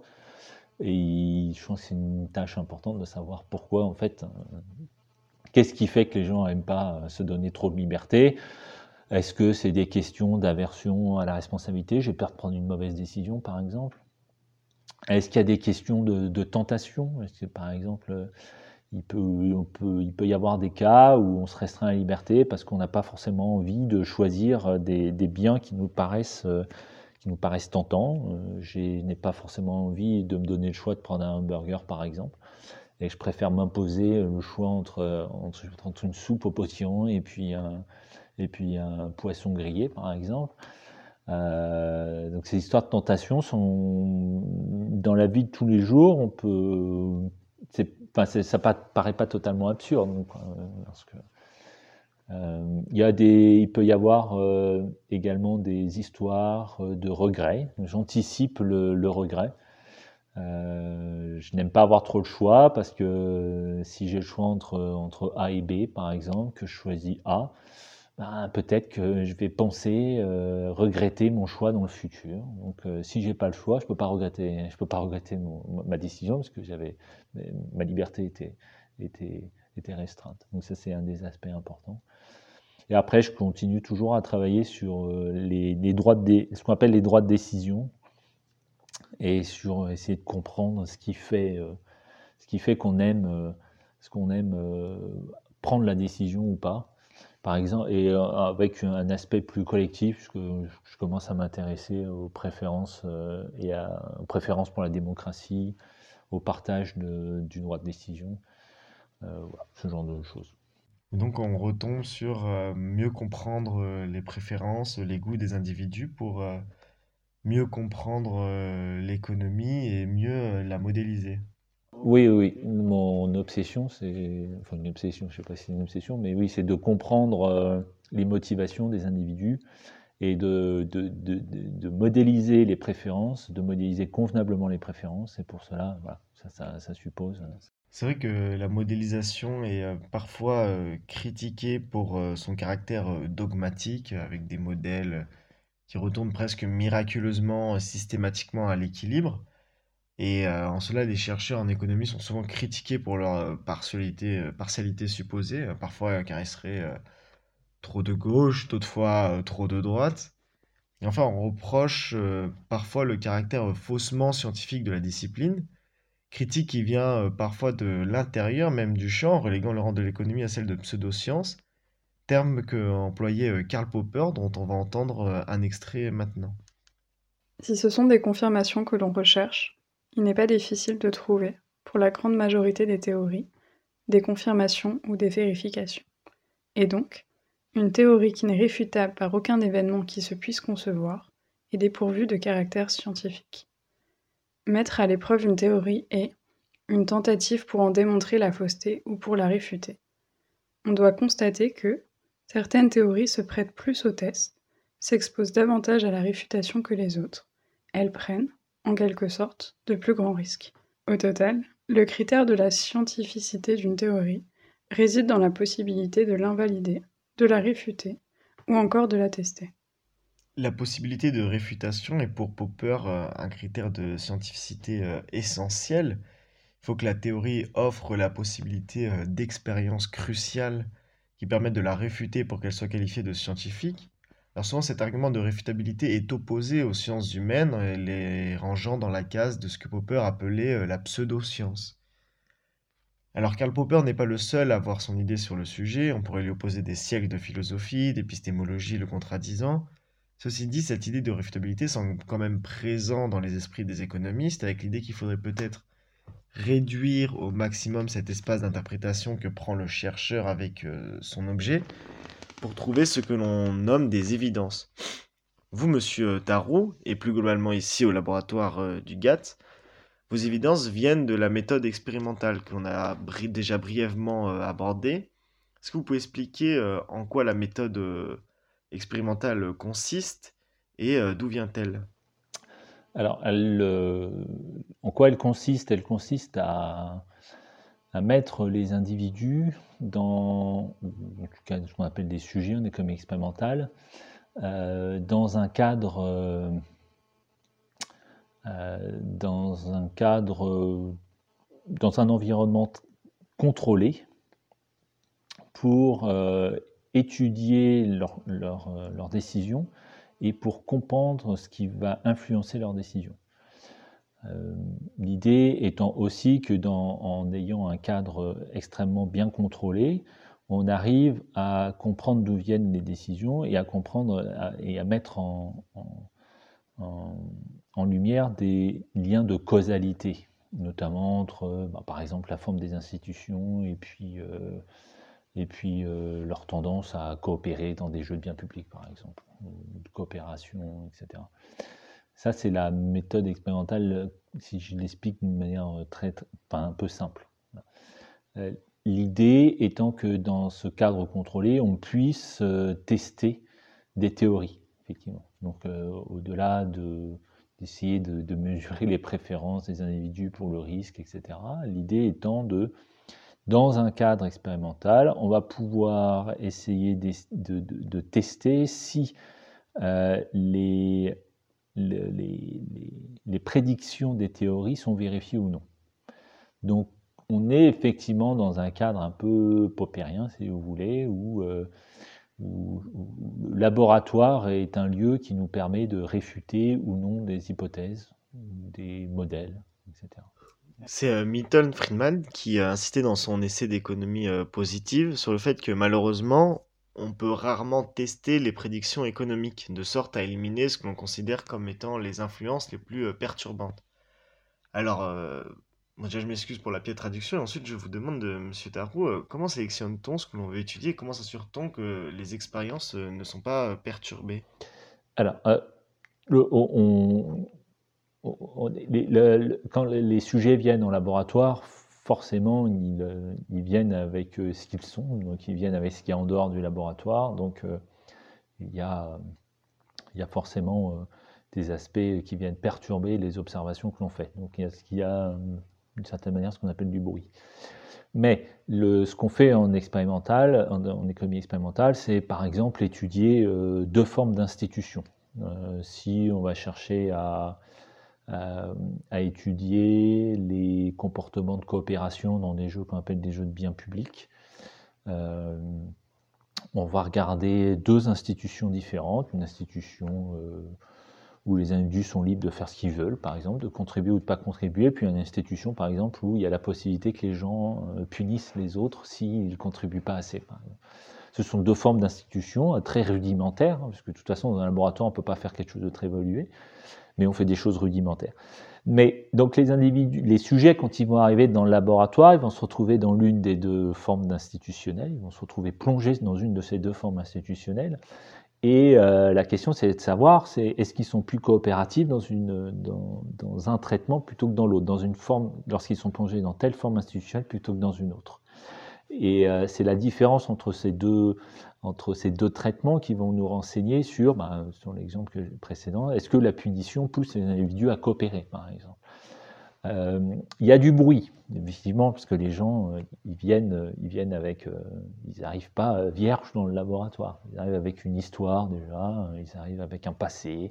Et je pense que c'est une tâche importante de savoir pourquoi, en fait, euh, qu'est-ce qui fait que les gens n'aiment pas euh, se donner trop de liberté. Est-ce que c'est des questions d'aversion à la responsabilité? J'ai peur de prendre une mauvaise décision, par exemple. Est-ce qu'il y a des questions de, de tentation? Est-ce que, par exemple, il peut, on peut, il peut y avoir des cas où on se restreint à la liberté parce qu'on n'a pas forcément envie de choisir des, des biens qui nous paraissent, euh, qui nous paraissent tentants. Euh, Je n'ai pas forcément envie de me donner le choix de prendre un hamburger, par exemple. Et je préfère m'imposer le choix entre, entre, entre une soupe au potiron et puis un, et puis un poisson grillé, par exemple. Euh, donc ces histoires de tentation sont dans la vie de tous les jours. On peut, c'est, enfin, c'est, ça pa- paraît pas totalement absurde. Donc, euh, parce que, euh, il y a des, il peut y avoir euh, également des histoires euh, de regrets. J'anticipe le, le regret. Euh, je n'aime pas avoir trop le choix parce que si j'ai le choix entre, entre A et B, par exemple, que je choisis A, ben, peut-être que je vais penser, euh, regretter mon choix dans le futur. Donc, euh, si j'ai pas le choix, je peux pas regretter, je peux pas regretter mon- ma décision parce que j'avais, ma liberté était, était, était restreinte. Donc ça, c'est un des aspects importants. Et après, je continue toujours à travailler sur euh, les, les droits de dé- ce qu'on appelle les droits de décision et sur essayer de comprendre ce qui fait, euh, ce qui fait qu'on aime, euh, ce qu'on aime euh, prendre la décision ou pas. Par exemple, et euh, avec un aspect plus collectif, puisque je commence à m'intéresser aux préférences euh, et à, aux préférences pour la démocratie, au partage de- du droit de décision, euh, voilà, ce genre de choses. Et donc on retombe sur euh, mieux comprendre euh, les préférences, les goûts des individus pour euh, mieux comprendre euh, l'économie et mieux euh, la modéliser. Oui, oui, oui. Mon obsession, c'est, enfin une obsession, je sais pas si c'est une obsession, mais oui, c'est de comprendre euh, les motivations des individus et de, de, de, de- de modéliser les préférences, de modéliser convenablement les préférences. Et pour cela, voilà, ça, ça, ça suppose. C'est vrai que la modélisation est euh, parfois euh, critiquée pour euh, son caractère euh, dogmatique, avec des modèles qui retournent presque miraculeusement, euh, systématiquement à l'équilibre. Et euh, en cela, les chercheurs en économie sont souvent critiqués pour leur euh, partialité, euh, partialité supposée, euh, parfois euh, car ils seraient euh, trop de gauche, d'autres fois euh, trop de droite. Et enfin, on reproche euh, parfois le caractère euh, faussement scientifique de la discipline, critique qui vient euh, parfois de l'intérieur même du champ, reléguant le rang de l'économie à celle de pseudo-science, terme que employait euh, Karl Popper, dont on va entendre euh, un extrait maintenant. Si ce sont des confirmations que l'on recherche, il n'est pas difficile de trouver, pour la grande majorité des théories, des confirmations ou des vérifications. Et donc, une théorie qui n'est réfutable par aucun événement qui se puisse concevoir est dépourvue de caractère scientifique. Mettre à l'épreuve une théorie est une tentative pour en démontrer la fausseté ou pour la réfuter. On doit constater que certaines théories se prêtent plus au test, s'exposent davantage à la réfutation que les autres. Elles prennent, en quelque sorte, de plus grands risques. Au total, le critère de la scientificité d'une théorie réside dans la possibilité de l'invalider, de la réfuter ou encore de la tester. La possibilité de réfutation est pour Popper euh, un critère de scientificité euh, essentiel. Il faut que la théorie offre la possibilité euh, d'expériences cruciales qui permettent de la réfuter pour qu'elle soit qualifiée de scientifique. Alors souvent, cet argument de réfutabilité est opposé aux sciences humaines, euh, les rangeant dans la case de ce que Popper appelait euh, la pseudo-science. Alors Karl Popper n'est pas le seul à avoir son idée sur le sujet, on pourrait lui opposer des siècles de philosophie, d'épistémologie le contradisant. Ceci dit, cette idée de réfutabilité semble quand même présente dans les esprits des économistes, avec l'idée qu'il faudrait peut-être réduire au maximum cet espace d'interprétation que prend le chercheur avec euh, son objet, pour trouver ce que l'on nomme des évidences. Vous, monsieur Tarot, et plus globalement ici au laboratoire euh, du G A T, vos évidences viennent de la méthode expérimentale que l'on a bri- déjà brièvement euh, abordée. Est-ce que vous pouvez expliquer euh, en quoi la méthode euh, expérimentale euh, consiste et euh, d'où vient-elle? Alors, elle, euh, en quoi elle consiste? Elle consiste à, à mettre les individus dans, en tout cas, ce qu'on appelle des sujets en économie expérimentale, euh, dans un cadre, euh, euh, dans un cadre, euh, dans un environnement t- contrôlé pour euh, étudier leurs leur, euh, leurs décisions et pour comprendre ce qui va influencer leurs décisions. Euh, L'idée étant aussi que dans, en ayant un cadre extrêmement bien contrôlé, on arrive à comprendre d'où viennent les décisions et à comprendre à- et à mettre en, en- en- en lumière des liens de causalité, notamment entre, bah, par exemple, la forme des institutions et puis, euh, et puis euh, leur tendance à coopérer dans des jeux de biens publics, par exemple, ou de coopération, et cetera. Ça, c'est la méthode expérimentale, si je l'explique d'une manière très, très- enfin, un peu simple. Euh, L'idée étant que dans ce cadre contrôlé, on puisse euh, tester des théories, effectivement. Donc, euh, au-delà de, d'essayer de, de mesurer les préférences des individus pour le risque, et cetera, l'idée étant de, dans un cadre expérimental, on va pouvoir essayer de, de, de- de tester si euh, les, le- les, les- les prédictions des théories sont vérifiées ou non. Donc, on est effectivement dans un cadre un peu poppérien, si vous voulez, où, euh, où- où le laboratoire est un lieu qui nous permet de réfuter ou non des hypothèses, des modèles, et cetera. C'est euh, Milton Friedman qui a insisté dans son essai d'économie euh, positive sur le fait que malheureusement, on peut rarement tester les prédictions économiques, de sorte à éliminer ce que l'on considère comme étant les influences les plus euh, perturbantes. Alors, euh, moi déjà je m'excuse pour la piètre traduction, et ensuite je vous demande, de, monsieur Tarou, euh, comment sélectionne-t-on ce que l'on veut étudier et comment s'assure-t-on que les expériences euh, ne sont pas euh, perturbées? Alors, euh, le- on- on- on- les- le- le- quand les sujets viennent en laboratoire, forcément, ils, euh, ils viennent avec euh, ce qu'ils sont, donc ils viennent avec ce qu'il y a en dehors du laboratoire. Donc, euh, il y a, il y a forcément euh, des aspects qui viennent perturber les observations que l'on fait. Donc, il y a ce qu'il y a, euh, d'une certaine manière, ce qu'on appelle du bruit. Mais le, ce qu'on fait en expérimental, en, en économie expérimentale, c'est par exemple étudier euh, deux formes d'institutions. Euh, si on va chercher à, euh, à étudier les comportements de coopération dans des jeux qu'on appelle des jeux de biens publics. Euh, on va regarder deux institutions différentes, une institution euh, où les individus sont libres de faire ce qu'ils veulent, par exemple, de contribuer ou de ne pas contribuer, puis une institution, par exemple, où il y a la possibilité que les gens euh, punissent les autres s'ils ne contribuent pas assez, par exemple. Ce sont deux formes d'institutions très rudimentaires, hein, parce que de toute façon, dans un laboratoire, on ne peut pas faire quelque chose de très évolué, mais on fait des choses rudimentaires. Mais donc les individus, les sujets, quand ils vont arriver dans le laboratoire, ils vont se retrouver dans l'une des deux formes d'institutionnelles, ils vont se retrouver plongés dans une de ces deux formes institutionnelles. Et euh, la question, c'est de savoir, c'est est-ce qu'ils sont plus coopératifs dans, une, dans, dans un traitement plutôt que dans l'autre, dans une forme, lorsqu'ils sont plongés dans telle forme institutionnelle plutôt que dans une autre. Et euh, c'est la différence entre ces deux, entre ces deux traitements qui vont nous renseigner sur, ben, sur l'exemple précédent, est-ce que la punition pousse les individus à coopérer, par exemple. Euh, il y a du bruit, effectivement, parce que les gens, euh, ils viennent, ils viennent avec, euh, ils n'arrivent pas vierges dans le laboratoire. Ils arrivent avec une histoire déjà, ils arrivent avec un passé.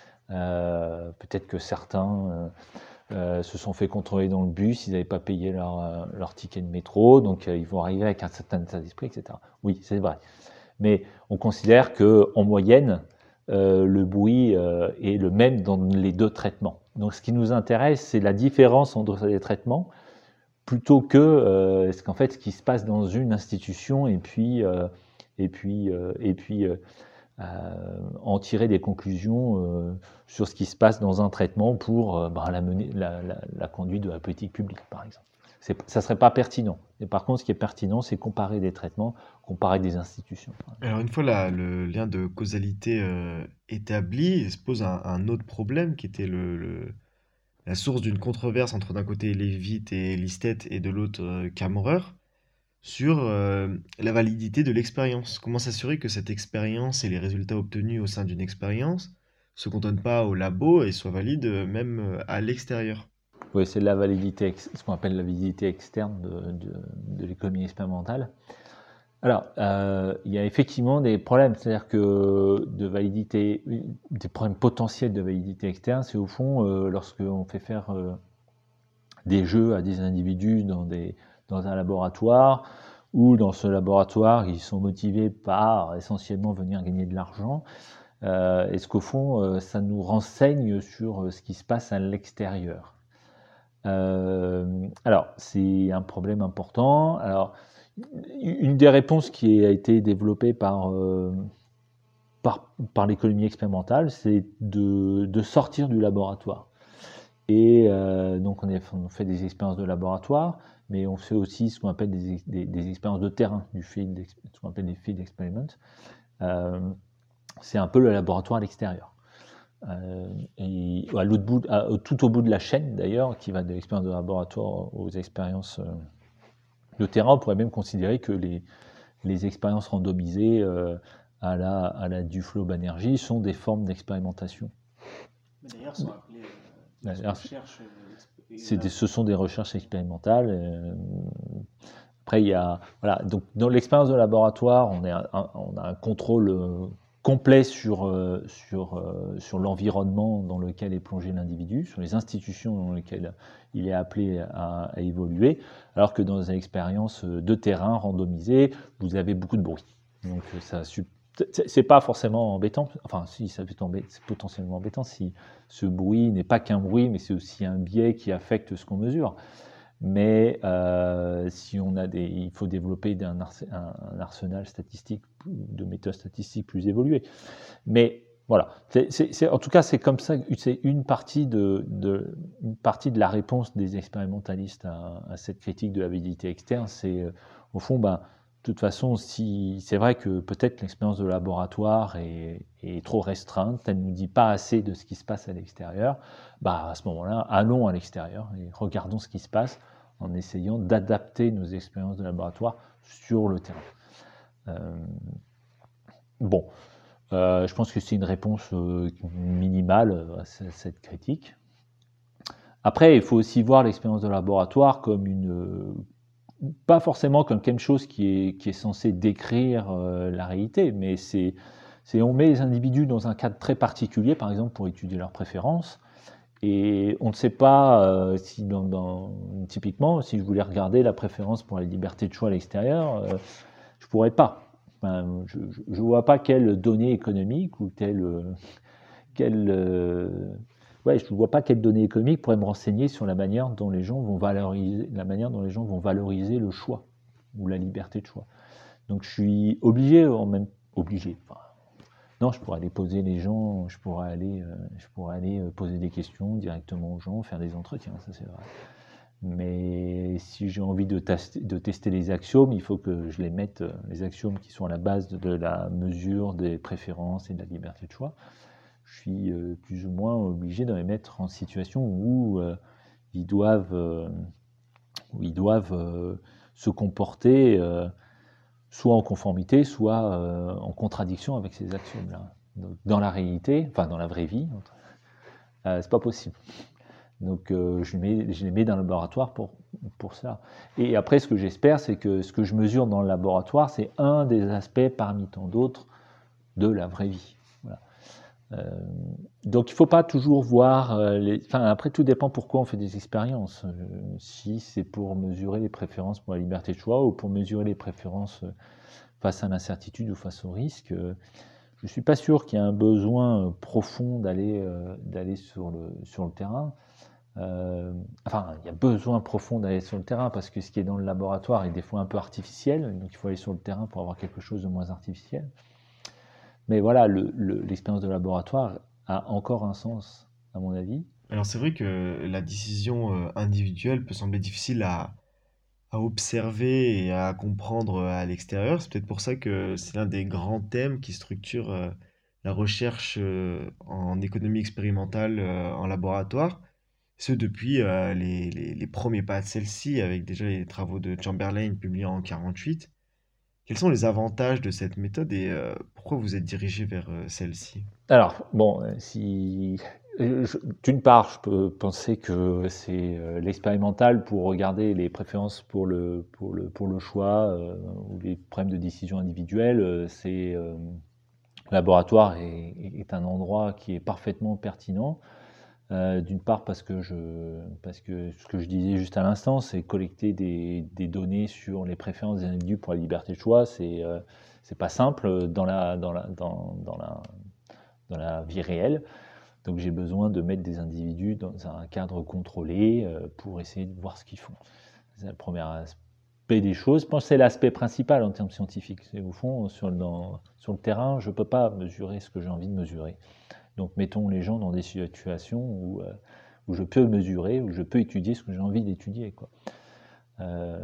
Euh, peut-être que certains euh, euh, se sont fait contrôler dans le bus, ils n'avaient pas payé leur, euh, leur ticket de métro, donc euh, ils vont arriver avec un certain état d'esprit, et cetera. Oui, c'est vrai. Mais on considère qu'en moyenne, euh, le bruit euh, est le même dans les deux traitements. Donc ce qui nous intéresse, c'est la différence entre les traitements, plutôt que euh, ce qu'en fait, ce qui se passe dans une institution et puis, euh, et puis, euh, et puis euh, euh, en tirer des conclusions euh, sur ce qui se passe dans un traitement pour euh, bah, la, mener, la, la, la conduite de la politique publique, par exemple. C'est, ça ne serait pas pertinent. Et par contre, ce qui est pertinent, c'est comparer des traitements, comparer des institutions. Alors une fois la- le lien de causalité euh, établi, se pose un, un autre problème qui était le, le- la source d'une controverse entre d'un côté Leavitt et Listet et de l'autre euh, Kammerer sur euh, la validité de l'expérience. Comment s'assurer que cette expérience et les résultats obtenus au sein d'une expérience se cantonnent pas au labo et soient valides euh, même euh, à l'extérieur. Oui, c'est la validité, ex- ce qu'on appelle la validité externe de, de, de l'économie expérimentale. Alors, euh, il y a effectivement des problèmes, c'est-à-dire que de validité, des problèmes potentiels de validité externe, c'est au fond euh, lorsqu'on fait faire euh, des jeux à des individus dans, des, dans un laboratoire, ou dans ce laboratoire, ils sont motivés par essentiellement venir gagner de l'argent. Euh, Est-ce qu'au fond, euh, ça nous renseigne sur euh, ce qui se passe à l'extérieur? Euh, alors, c'est un problème important. Alors, une des réponses qui a été développée par, euh, par, par l'économie expérimentale, c'est de, de sortir du laboratoire. Et euh, donc, on, est, on fait des expériences de laboratoire, mais on fait aussi ce qu'on appelle des, des, des expériences de terrain, du field, ce qu'on appelle des field experiments. Euh, c'est un peu le laboratoire à l'extérieur. Euh, et à l'autre bout, à, tout au bout de la chaîne d'ailleurs, qui va de l'expérience de laboratoire aux expériences euh, de terrain, on pourrait même considérer que les, les expériences randomisées euh, à la, à la Duflo-Banerjee sont des formes d'expérimentation. D'ailleurs, sont appelées euh, des D'ailleurs, recherches. euh, c'est des, ce sont des recherches expérimentales. euh, Après, il y a, voilà, donc dans l'expérience de laboratoire, on, est un- un- on a un contrôle euh, complet sur, euh, sur, euh, sur l'environnement dans lequel est plongé l'individu, sur les institutions dans lesquelles il est appelé à, à évoluer, alors que dans une expérience de terrain randomisée, vous avez beaucoup de bruit. Donc ça, su- c'est c'est pas forcément embêtant, enfin si, ça peut être embê- c'est potentiellement embêtant si ce bruit n'est pas qu'un bruit, mais c'est aussi un biais qui affecte ce qu'on mesure. Mais euh, si on a des, il faut développer un, arse- un- un arsenal statistique, de méthodes statistiques plus évoluées. Mais voilà, c'est, c'est- c'est- en tout cas, c'est comme ça, c'est une partie de, de- une partie de la réponse des expérimentalistes à, à cette critique de la validité externe. C'est euh, au fond, ben, de toute façon, si c'est vrai que peut-être l'expérience de laboratoire est, est trop restreinte, elle ne nous dit pas assez de ce qui se passe à l'extérieur, bah, à ce moment-là, allons à l'extérieur et regardons ce qui se passe en essayant d'adapter nos expériences de laboratoire sur le terrain. Euh, bon, euh, je pense que c'est une réponse euh, minimale à c- cette critique. Après, il faut aussi voir l'expérience de laboratoire comme une, euh, pas forcément comme quelque chose qui est, qui est censé décrire euh, la réalité, mais c'est, c'est on met les individus dans un cadre très particulier, par exemple pour étudier leurs préférences, et on ne sait pas euh, si, dans, dans, typiquement, si je voulais regarder la préférence pour la liberté de choix à l'extérieur, euh, je ne pourrais pas. Enfin, je ne vois pas quelles données économiques ou telle, quelle, euh, ouais, je ne vois pas quelles données économiques pourraient me renseigner sur la manière dont les gens vont valoriser, la manière dont les gens vont valoriser le choix ou la liberté de choix. Donc je suis obligé, en même obligé. Enfin, non, je pourrais aller poser les gens, je pourrais aller, euh, je pourrais aller poser des questions directement aux gens, faire des entretiens, ça c'est vrai. Mais si j'ai envie de, tester, de tester les axiomes, il faut que je les mette, les axiomes qui sont à la base de la mesure des préférences et de la liberté de choix. Je suis euh, plus ou moins obligé de les mettre en situation où euh, ils doivent, euh, où ils doivent euh, se comporter euh, soit en conformité, soit euh, en contradiction avec ces axiomes-là. Donc, dans la réalité, enfin dans la vraie vie, euh, c'est pas possible. Donc euh, je, les mets, je les mets dans le laboratoire pour, pour ça. Et après, ce que j'espère, c'est que ce que je mesure dans le laboratoire, c'est un des aspects parmi tant d'autres de la vraie vie. Voilà. Euh, donc il ne faut pas toujours voir... Euh, les... Enfin, après, tout dépend pourquoi on fait des expériences. Euh, si c'est pour mesurer les préférences pour la liberté de choix ou pour mesurer les préférences face à l'incertitude ou face au risque. Euh, je ne suis pas sûr qu'il y ait un besoin profond d'aller euh, d'aller sur le, sur le terrain. Euh, enfin, il y a besoin profond d'aller sur le terrain parce que ce qui est dans le laboratoire est des fois un peu artificiel, donc il faut aller sur le terrain pour avoir quelque chose de moins artificiel. Mais voilà, le, le, l'expérience de laboratoire a encore un sens, à mon avis. Alors c'est vrai que la décision euh, individuelle peut sembler difficile à, à observer et à comprendre euh, à l'extérieur. C'est peut-être pour ça que c'est l'un des grands thèmes qui structure euh, la recherche euh, en économie expérimentale euh, en laboratoire. Ce depuis euh, les, les- les premiers pas de celle-ci, avec déjà les travaux de Chamberlain publiés en quarante-huit. Quels sont les avantages de cette méthode et euh, pourquoi vous êtes dirigé vers euh, celle-ci? Alors, bon, si je- d'une part, je peux penser que c'est euh, l'expérimental pour regarder les préférences pour le, pour le, pour le choix euh, ou les problèmes de décision individuelle. euh, C'est euh, le laboratoire est, est un endroit qui est parfaitement pertinent. Euh, d'une part parce que, je, parce que ce que je disais juste à l'instant, c'est collecter des, des données sur les préférences des individus pour la liberté de choix. C'est euh, c'est pas simple dans la, dans, la, dans, dans, la, dans la vie réelle. Donc j'ai besoin de mettre des individus dans un cadre contrôlé euh, pour essayer de voir ce qu'ils font. C'est le premier aspect des choses. Je pense que c'est l'aspect principal en termes scientifiques. C'est au fond, sur le, dans, sur le terrain, je ne peux pas mesurer ce que j'ai envie de mesurer. Donc mettons les gens dans des situations où, euh, où je peux mesurer, où je peux étudier ce que j'ai envie d'étudier, quoi. Euh,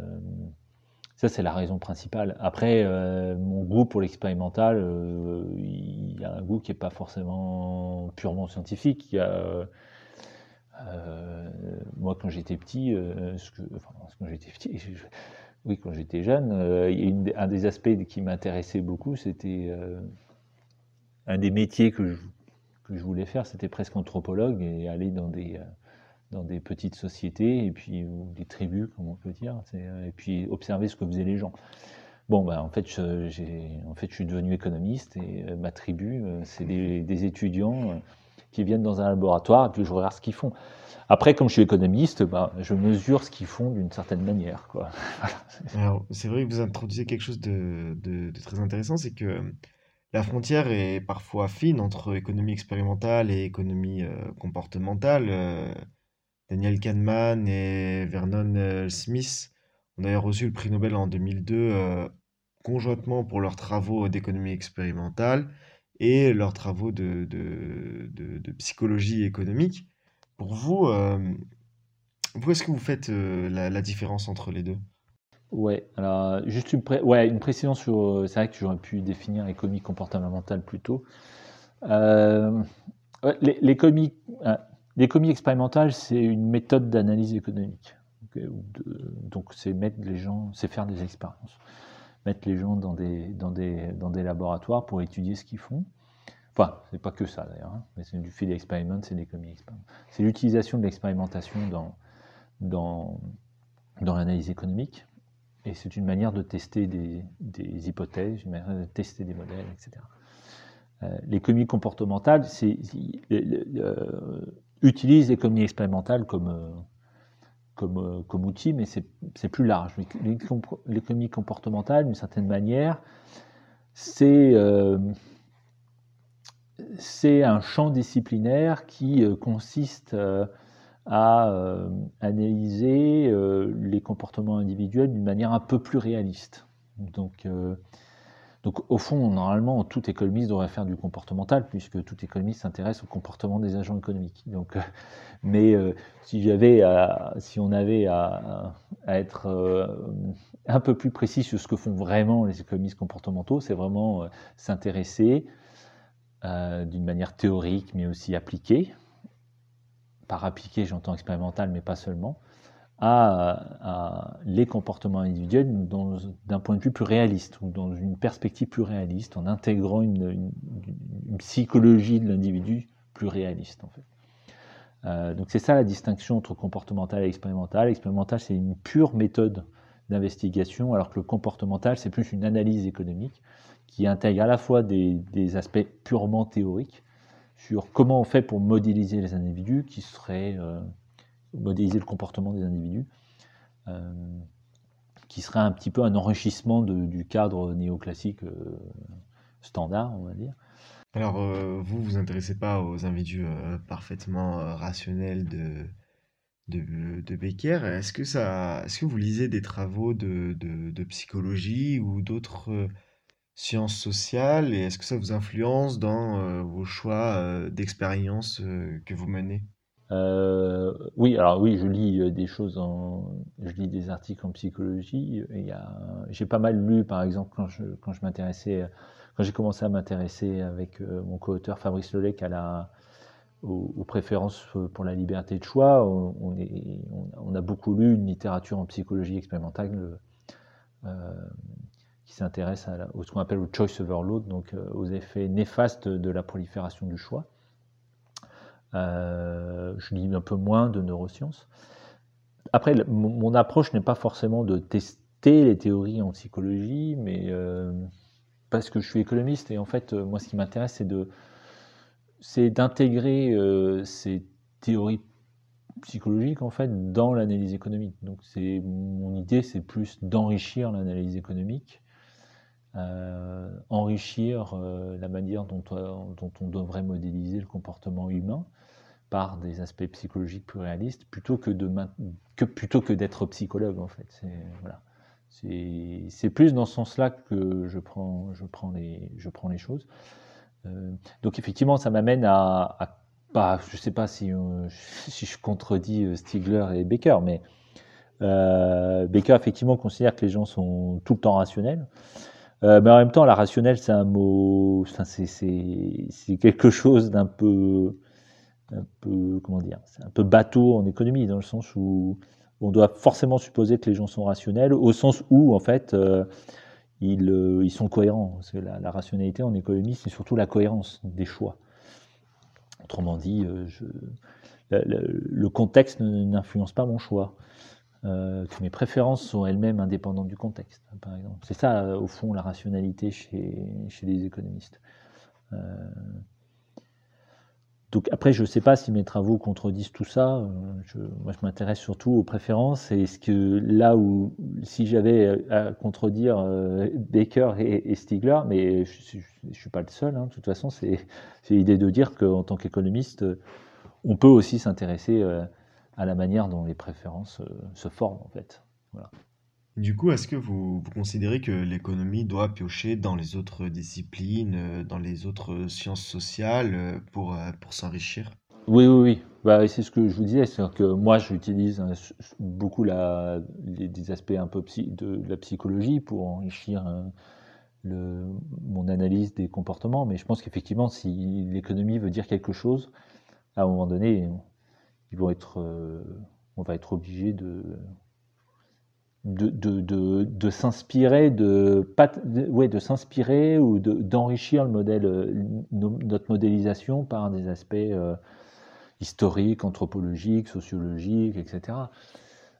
ça, c'est la raison principale. Après, euh, mon goût pour l'expérimental, euh, il y a un goût qui n'est pas forcément purement scientifique. Il y a, euh, moi, quand j'étais petit, euh, ce que, enfin, quand j'étais petit, je- oui, quand j'étais jeune, euh, il y a une- un des aspects qui m'intéressait beaucoup, c'était euh, un des métiers que je, que je voulais faire, c'était presque anthropologue et aller dans des, euh, dans des petites sociétés et puis ou des tribus, comme on peut dire, c'est, euh, et puis observer ce que faisaient les gens. Bon, ben, en fait, je, j'ai, en fait, je suis devenu économiste et euh, ma tribu, euh, c'est des, des étudiants euh, qui viennent dans un laboratoire et puis je regarde ce qu'ils font. Après, comme je suis économiste, ben, je mesure ce qu'ils font d'une certaine manière, quoi. Alors, c'est vrai que vous introduisez quelque chose de, de- de très intéressant, c'est que euh, la frontière est parfois fine entre économie expérimentale et économie euh, comportementale. Euh, Daniel Kahneman et Vernon euh, Smith ont d'ailleurs reçu le prix Nobel en deux mille deux euh, conjointement pour leurs travaux d'économie expérimentale et leurs travaux de, de- de- de psychologie économique. Pour vous, euh, vous, est-ce que vous faites euh, la, la différence entre les deux? Ouais, alors juste une, pré- ouais, une précision sur. euh, C'est vrai que j'aurais pu définir l'économie comportementale plus tôt. Euh, ouais, l'é- l'économie, euh, l'économie expérimentale, c'est une méthode d'analyse économique. Ok, ou de- donc c'est mettre les gens, c'est faire des expériences, mettre les gens dans des, dans des, dans des laboratoires pour étudier ce qu'ils font. Enfin, c'est pas que ça d'ailleurs, hein, mais c'est du field experiment, c'est l'économie expérimentale. C'est l'utilisation de l'expérimentation dans, dans, dans l'analyse économique. Et c'est une manière de tester des, des hypothèses, une manière de tester des modèles, et cetera. Euh, l'économie comportementale, c'est, c'est- le- le- utilise l'économie expérimentale comme, euh, comme, euh, comme outil, mais c'est, c'est plus large. L'économie comportementale, d'une certaine manière, c'est, euh, c'est un champ disciplinaire qui euh, consiste euh, à euh, analyser euh, les comportements individuels d'une manière un peu plus réaliste. Donc, euh, donc au fond, normalement, tout économiste devrait faire du comportemental, puisque tout économiste s'intéresse au comportement des agents économiques. Donc, euh, mais euh, si, j'avais à, si on avait à, à être euh, un peu plus précis sur ce que font vraiment les économistes comportementaux, c'est vraiment euh, s'intéresser euh, d'une manière théorique, mais aussi appliquée. Par appliqué, j'entends expérimental, mais pas seulement, à, à les comportements individuels dans, d'un point de vue plus réaliste, ou dans une perspective plus réaliste, en intégrant une, une, une psychologie de l'individu plus réaliste, en fait. Euh, donc c'est ça la distinction entre comportemental et expérimental. Expérimental, c'est une pure méthode d'investigation, alors que le comportemental, c'est plus une analyse économique qui intègre à la fois des, des aspects purement théoriques, sur comment on fait pour modéliser les individus, qui serait euh, modéliser le comportement des individus, euh, qui serait un petit peu un enrichissement de, du cadre néoclassique euh, standard, on va dire. Alors, euh, vous vous intéressez pas aux individus euh, parfaitement euh, rationnels de, de, de Becker. Est-ce que ça, est-ce que vous lisez des travaux de, de, de psychologie ou d'autres euh, sciences sociales et est-ce que ça vous influence dans euh, vos choix euh, d'expérience euh, que vous menez? Euh, oui, alors oui, je lis des choses en, je lis des articles en psychologie. Il y a, j'ai pas mal lu, par exemple, quand je, quand je m'intéressais, quand j'ai commencé à m'intéresser avec mon co-auteur Fabrice Lelec à la, aux, aux préférences pour la liberté de choix. On, on, est, on, on a beaucoup lu une littérature en psychologie expérimentale euh, qui s'intéresse à, la, à ce qu'on appelle le choice overload, donc euh, aux effets néfastes de la prolifération du choix. Euh, je lis un peu moins de neurosciences. Après, le, mon, mon approche n'est pas forcément de tester les théories en psychologie, mais euh, parce que je suis économiste et en fait, euh, moi, ce qui m'intéresse, c'est de, c'est d'intégrer euh, ces théories psychologiques en fait dans l'analyse économique. Donc, c'est mon idée, c'est plus d'enrichir l'analyse économique, euh, enrichir euh, la manière dont, dont on devrait modéliser le comportement humain par des aspects psychologiques plus réalistes, plutôt que, de, que, plutôt que d'être psychologue, en fait. C'est, voilà. c'est, c'est plus dans ce sens-là que je prends, je prends, les, je prends les choses. Euh, donc effectivement, ça m'amène à... à bah, je ne sais pas si, euh, si je contredis Stigler et Becker, mais euh, Becker, effectivement, considère que les gens sont tout le temps rationnels. Euh, mais en même temps, la rationnelle, c'est un mot... Enfin, c'est, c'est, c'est quelque chose d'un peu... un peu, comment dire, c'est un peu bateau en économie, dans le sens où on doit forcément supposer que les gens sont rationnels, au sens où, en fait, euh, ils, euh, ils sont cohérents. Parce que la, la rationalité en économie, c'est surtout la cohérence des choix. Autrement dit, euh, je, le, le, le contexte n'influence pas mon choix. Euh, que mes préférences sont elles-mêmes indépendantes du contexte, par exemple. C'est ça, au fond, la rationalité chez, chez les économistes. Euh, Donc après, je ne sais pas si mes travaux contredisent tout ça. Je, moi, je m'intéresse surtout aux préférences. Et ce que là où, si j'avais à contredire euh, Becker et, et Stigler, mais je ne suis pas le seul, hein, de toute façon, c'est, c'est l'idée de dire qu'en tant qu'économiste, on peut aussi s'intéresser euh, à la manière dont les préférences euh, se forment, en fait. Voilà. Du coup, est-ce que vous, vous considérez que l'économie doit piocher dans les autres disciplines, euh, dans les autres sciences sociales euh, pour, euh, pour s'enrichir? Oui, oui, oui. Bah, c'est ce que je vous disais, c'est-à-dire que moi, j'utilise hein, beaucoup la, les, des aspects un peu psy, de, de la psychologie pour enrichir hein, le, mon analyse des comportements, mais je pense qu'effectivement, si l'économie veut dire quelque chose, à un moment donné, ils vont être, euh, on va être obligé de De, de, de, de s'inspirer de, pas, de, ouais, de s'inspirer ou de, d'enrichir le modèle, notre modélisation par des aspects euh, historiques, anthropologiques, sociologiques, et cetera.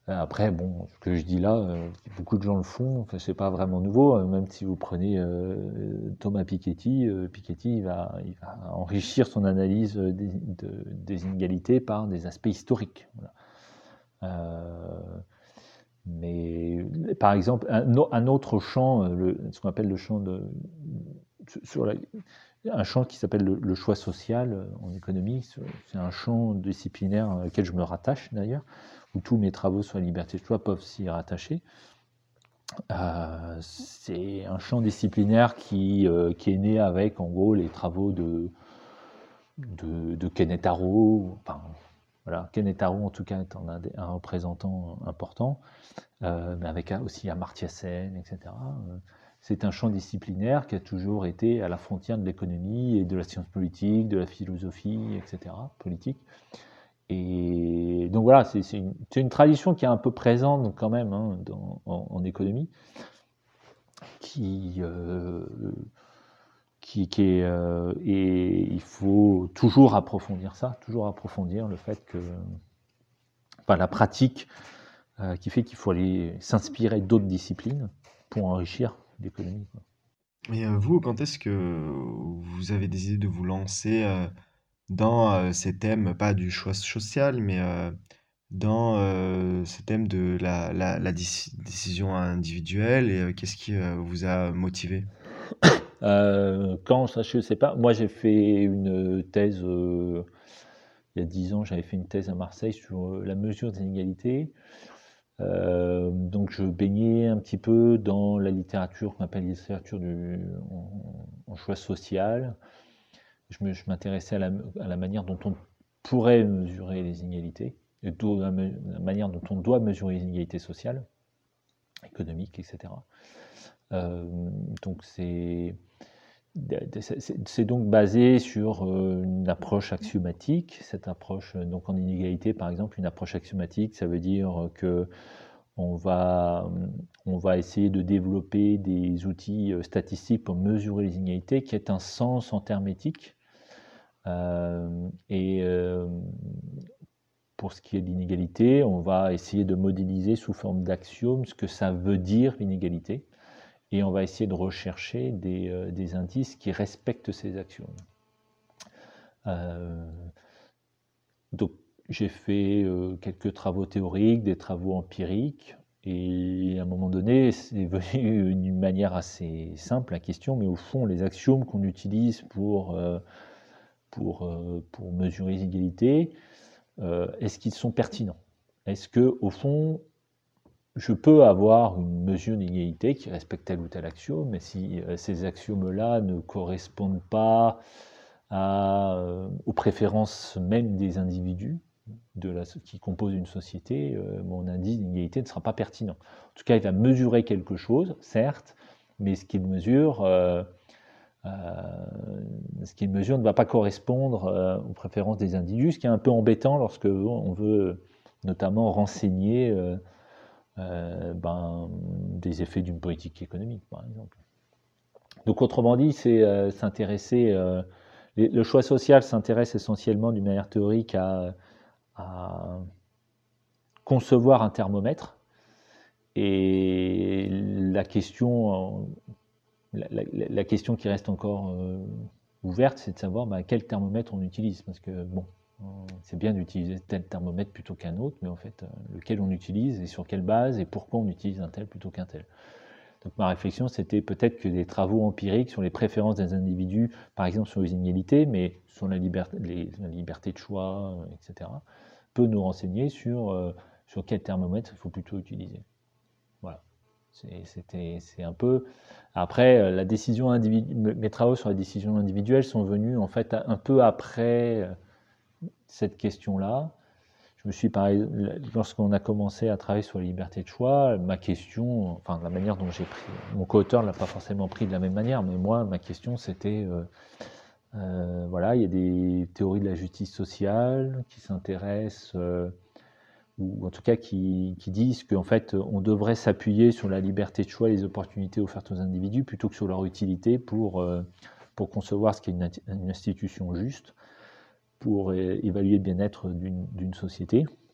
Euh, Après, bon, ce que je dis là, euh, beaucoup de gens le font, enfin, c'est pas vraiment nouveau. euh, Même si vous prenez euh, Thomas Piketty, euh, Piketty il va, il va enrichir son analyse euh, des, de- des inégalités par des aspects historiques. Voilà. Euh, mais par exemple, un, au- un autre champ, euh, le- ce qu'on appelle le champ de, sur la- un champ qui s'appelle le, le choix social euh, en économie, c'est c'est un champ disciplinaire auquel je me rattache d'ailleurs, où tous mes travaux sur la liberté de choix peuvent s'y rattacher. Euh, c'est un champ disciplinaire qui, euh, qui est né avec, en gros, les travaux de, de, de Kenneth Arrow. Enfin, voilà, Kenneth Arrow, en tout cas, étant un, un représentant important, euh, mais avec aussi Amartya Sen, et cetera. C'est un champ disciplinaire qui a toujours été à la frontière de l'économie et de la science politique, de la philosophie, et cetera, politique. Et donc voilà, c'est c'est une, c'est une tradition qui est un peu présente donc, quand même hein, dans- en, en économie, qui, euh, qui, qui est, euh, et il faut toujours approfondir ça, toujours approfondir le fait que, enfin la pratique euh, qui fait qu'il faut aller s'inspirer d'autres disciplines pour enrichir l'économie. quoi. Et euh, vous, quand est-ce que vous avez décidé de vous lancer euh, dans euh, ces thèmes, pas du choix social, mais euh, dans euh, ce thème de la, la, la déci- décision individuelle et euh, qu'est-ce qui euh, vous a motivé? Euh, quand ça, je sais pas. Moi, j'ai fait une thèse euh, il y a dix ans. J'avais fait une thèse à Marseille sur euh, la mesure des inégalités. Euh, donc, je baignais un petit peu dans la littérature qu'on appelle la littérature du, en, en choix social. Je me- je m'intéressais à la, à la manière dont on pourrait mesurer les inégalités, et d'où la, me- la manière dont on doit mesurer les inégalités sociales, économiques, et cetera. Euh, donc, c'est C'est donc basé sur euh, une approche axiomatique. Cette approche, euh, donc en inégalité, par exemple, une approche axiomatique, ça veut dire que on va, on va essayer de développer des outils euh, statistiques pour mesurer les inégalités qui aient un sens en termes éthiques. Euh, et euh, pour ce qui est de l'inégalité, on va essayer de modéliser sous forme d'axiomes ce que ça veut dire l'inégalité. Et on va essayer de rechercher des, euh, des indices qui respectent ces axiomes. Euh, donc j'ai fait euh, quelques travaux théoriques, des travaux empiriques, et à un moment donné, c'est venu d'une manière assez simple la question, mais au fond, les axiomes qu'on utilise pour, euh, pour, euh, pour mesurer les inégalités, euh, est-ce qu'ils sont pertinents? Est-ce que, au fond, je peux avoir une mesure d'inégalité qui respecte tel ou tel axiome, mais si euh, ces axiomes-là ne correspondent pas à, euh, aux préférences même des individus de la, qui composent une société, euh, mon indice d'inégalité ne sera pas pertinent. En tout cas, il va mesurer quelque chose, certes, mais ce qu'il mesure, euh, euh, ce qu'il mesure ne va pas correspondre euh, aux préférences des individus, ce qui est un peu embêtant lorsque on veut notamment renseigner euh, euh, ben, des effets d'une politique économique, par exemple. Donc, autrement dit, c'est euh, s'intéresser. Euh, le choix social s'intéresse essentiellement d'une manière théorique à, à concevoir un thermomètre. Et la question, la, la, la question qui reste encore euh, ouverte, c'est de savoir bah, quel thermomètre on utilise. Parce que, bon, c'est bien d'utiliser tel thermomètre plutôt qu'un autre, mais en fait, euh, lequel on utilise et sur quelle base et pourquoi on utilise un tel plutôt qu'un tel. Donc ma réflexion, c'était peut-être que des travaux empiriques sur les préférences des individus, par exemple sur les inégalités, mais sur la liberté, les, la liberté de choix, euh, et cetera, peut nous renseigner sur, euh, sur quel thermomètre il faut plutôt utiliser. Voilà. C'était, c'est un peu. Après, la décision individuelle, mes travaux sur la décision individuelle sont venus en fait un peu après cette question-là. Je me suis parlé, lorsqu'on a commencé à travailler sur la liberté de choix, ma question, enfin la manière dont j'ai pris, mon co-auteur ne l'a pas forcément pris de la même manière, mais moi, ma question c'était, euh, euh, voilà, il y a des théories de la justice sociale qui s'intéressent, euh, ou en tout cas qui, qui disent qu'en fait on devrait s'appuyer sur la liberté de choix et les opportunités offertes aux individus plutôt que sur leur utilité pour, euh, pour concevoir ce qu'est une, une institution juste, pour évaluer le bien-être d'une, d'une société.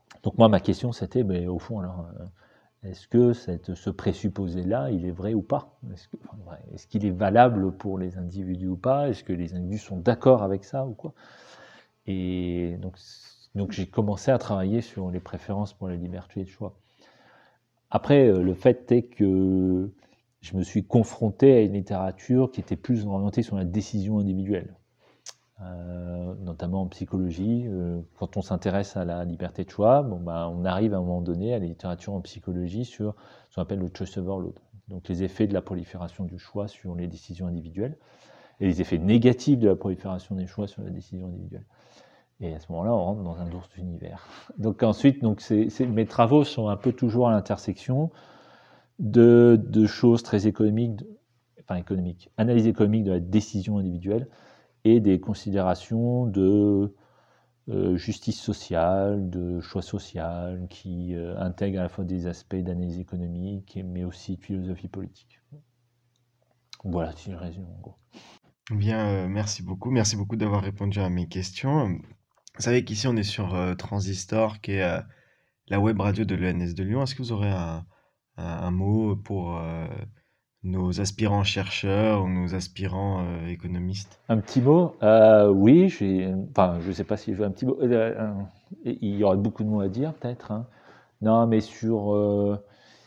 Donc moi, ma question, c'était, mais au fond, alors, euh, est-ce que cette, ce présupposé-là, il est vrai ou pas? Est-ce que, enfin, vrai, est-ce qu'il est valable pour les individus ou pas? Est-ce que les individus sont d'accord avec ça ou quoi? Et donc, donc j'ai commencé à travailler sur les préférences pour la liberté de choix. Après, le fait est que je me suis confronté à une littérature qui était plus orientée sur la décision individuelle. Euh, notamment en psychologie, euh, quand on s'intéresse à la liberté de choix, bon, bah, on arrive à un moment donné à la littérature en psychologie sur ce qu'on appelle le choice overload, donc les effets de la prolifération du choix sur les décisions individuelles et les effets négatifs de la prolifération des choix sur la décision individuelle. Et à ce moment-là, on rentre dans un autre univers. Donc ensuite, donc c'est, c'est, mes travaux sont un peu toujours à l'intersection de, de choses très économiques, de, enfin économiques, analyse économique de la décision individuelle, et des considérations de euh, justice sociale, de choix social, qui euh, intègrent à la fois des aspects d'analyse économique, mais aussi de philosophie politique. Voilà, si je résume en gros. Bien, euh, merci beaucoup. Merci beaucoup d'avoir répondu à mes questions. Vous savez qu'ici, on est sur euh, Transistor, qui est euh, la web radio de l'E N S de Lyon. Est-ce que vous aurez un, un, un mot pour euh, nos aspirants chercheurs ou nos aspirants euh, économistes? Un petit mot, euh, oui, j'ai, enfin, je ne sais pas si je veux un petit mot. Euh, euh, il y aurait beaucoup de mots à dire, peut-être. Hein. Non, mais sur. Euh,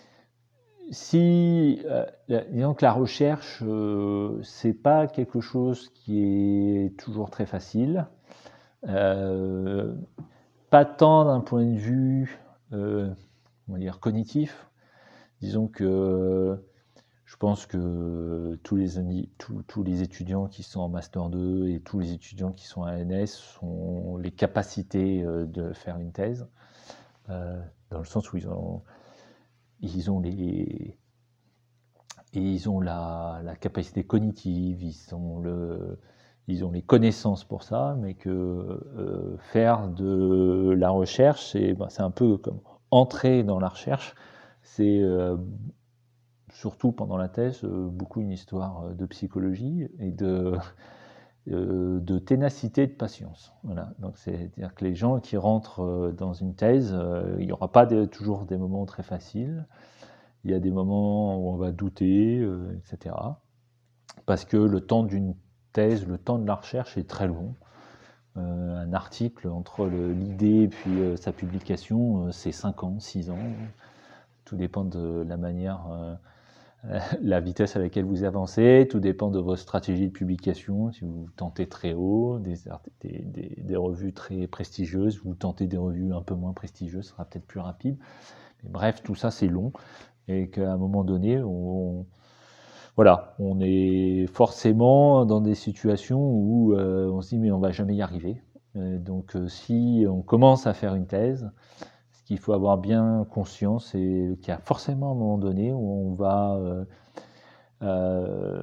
si. Euh, disons que la recherche, euh, c'est pas quelque chose qui est toujours très facile. Euh, pas tant d'un point de vue euh, on va dire cognitif. Disons que je pense que tous les, tous, tous les étudiants qui sont en Master deux et tous les étudiants qui sont à A N S ont les capacités de faire une thèse, euh, dans le sens où ils ont, ils ont, les, ils ont la, la capacité cognitive, ils ont, le, ils ont les connaissances pour ça, mais que euh, faire de la recherche, c'est, ben, c'est un peu comme entrer dans la recherche, c'est euh, surtout pendant la thèse, beaucoup une histoire de psychologie et de, de ténacité et de patience. Voilà. Donc, c'est-à-dire que les gens qui rentrent dans une thèse, il n'y aura pas de, toujours des moments très faciles. Il y a des moments où on va douter, et cetera. Parce que le temps d'une thèse, le temps de la recherche est très long. Euh, un article, entre le, l'idée et puis euh, sa publication, c'est cinq ans, six ans. Tout dépend de la manière... Euh, la vitesse à laquelle vous avancez, tout dépend de votre stratégie de publication. Si vous tentez très haut, des, des, des, des revues très prestigieuses, vous tentez des revues un peu moins prestigieuses, ce sera peut-être plus rapide. Mais bref, tout ça c'est long et qu'à un moment donné, on, voilà, on est forcément dans des situations où euh, on se dit mais on va jamais y arriver. Euh, donc euh, si on commence à faire une thèse, qu'il faut avoir bien conscience et qu'il y a forcément un moment donné où on va euh, euh,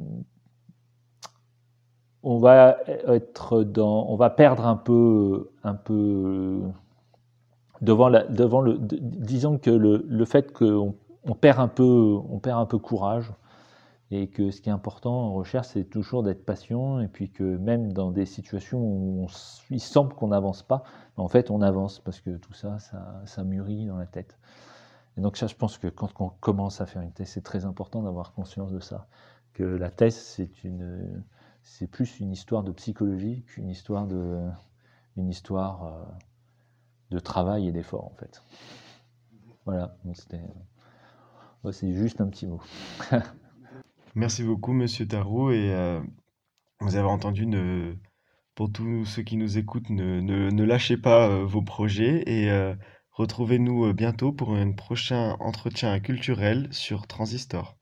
on va être dans, on va perdre un peu, un peu devant la, devant le, disons que le, le fait qu'on on perd un peu, on perd un peu courage. Et que ce qui est important en recherche, c'est toujours d'être patient, et puis que même dans des situations où on, il semble qu'on n'avance pas, en fait on avance parce que tout ça, ça, ça mûrit dans la tête. Et donc ça, je pense que quand on commence à faire une thèse, c'est très important d'avoir conscience de ça. Que la thèse, c'est, une, c'est plus une histoire de psychologie qu'une histoire de, une histoire de travail et d'effort, en fait. Voilà, donc c'était, ouais, c'est juste un petit mot. Merci beaucoup, Monsieur Tarrou, et euh, vous avez entendu, ne, pour tous ceux qui nous écoutent, ne, ne, ne lâchez pas euh, vos projets et euh, retrouvez-nous bientôt pour un prochain entretien culturel sur Transistor.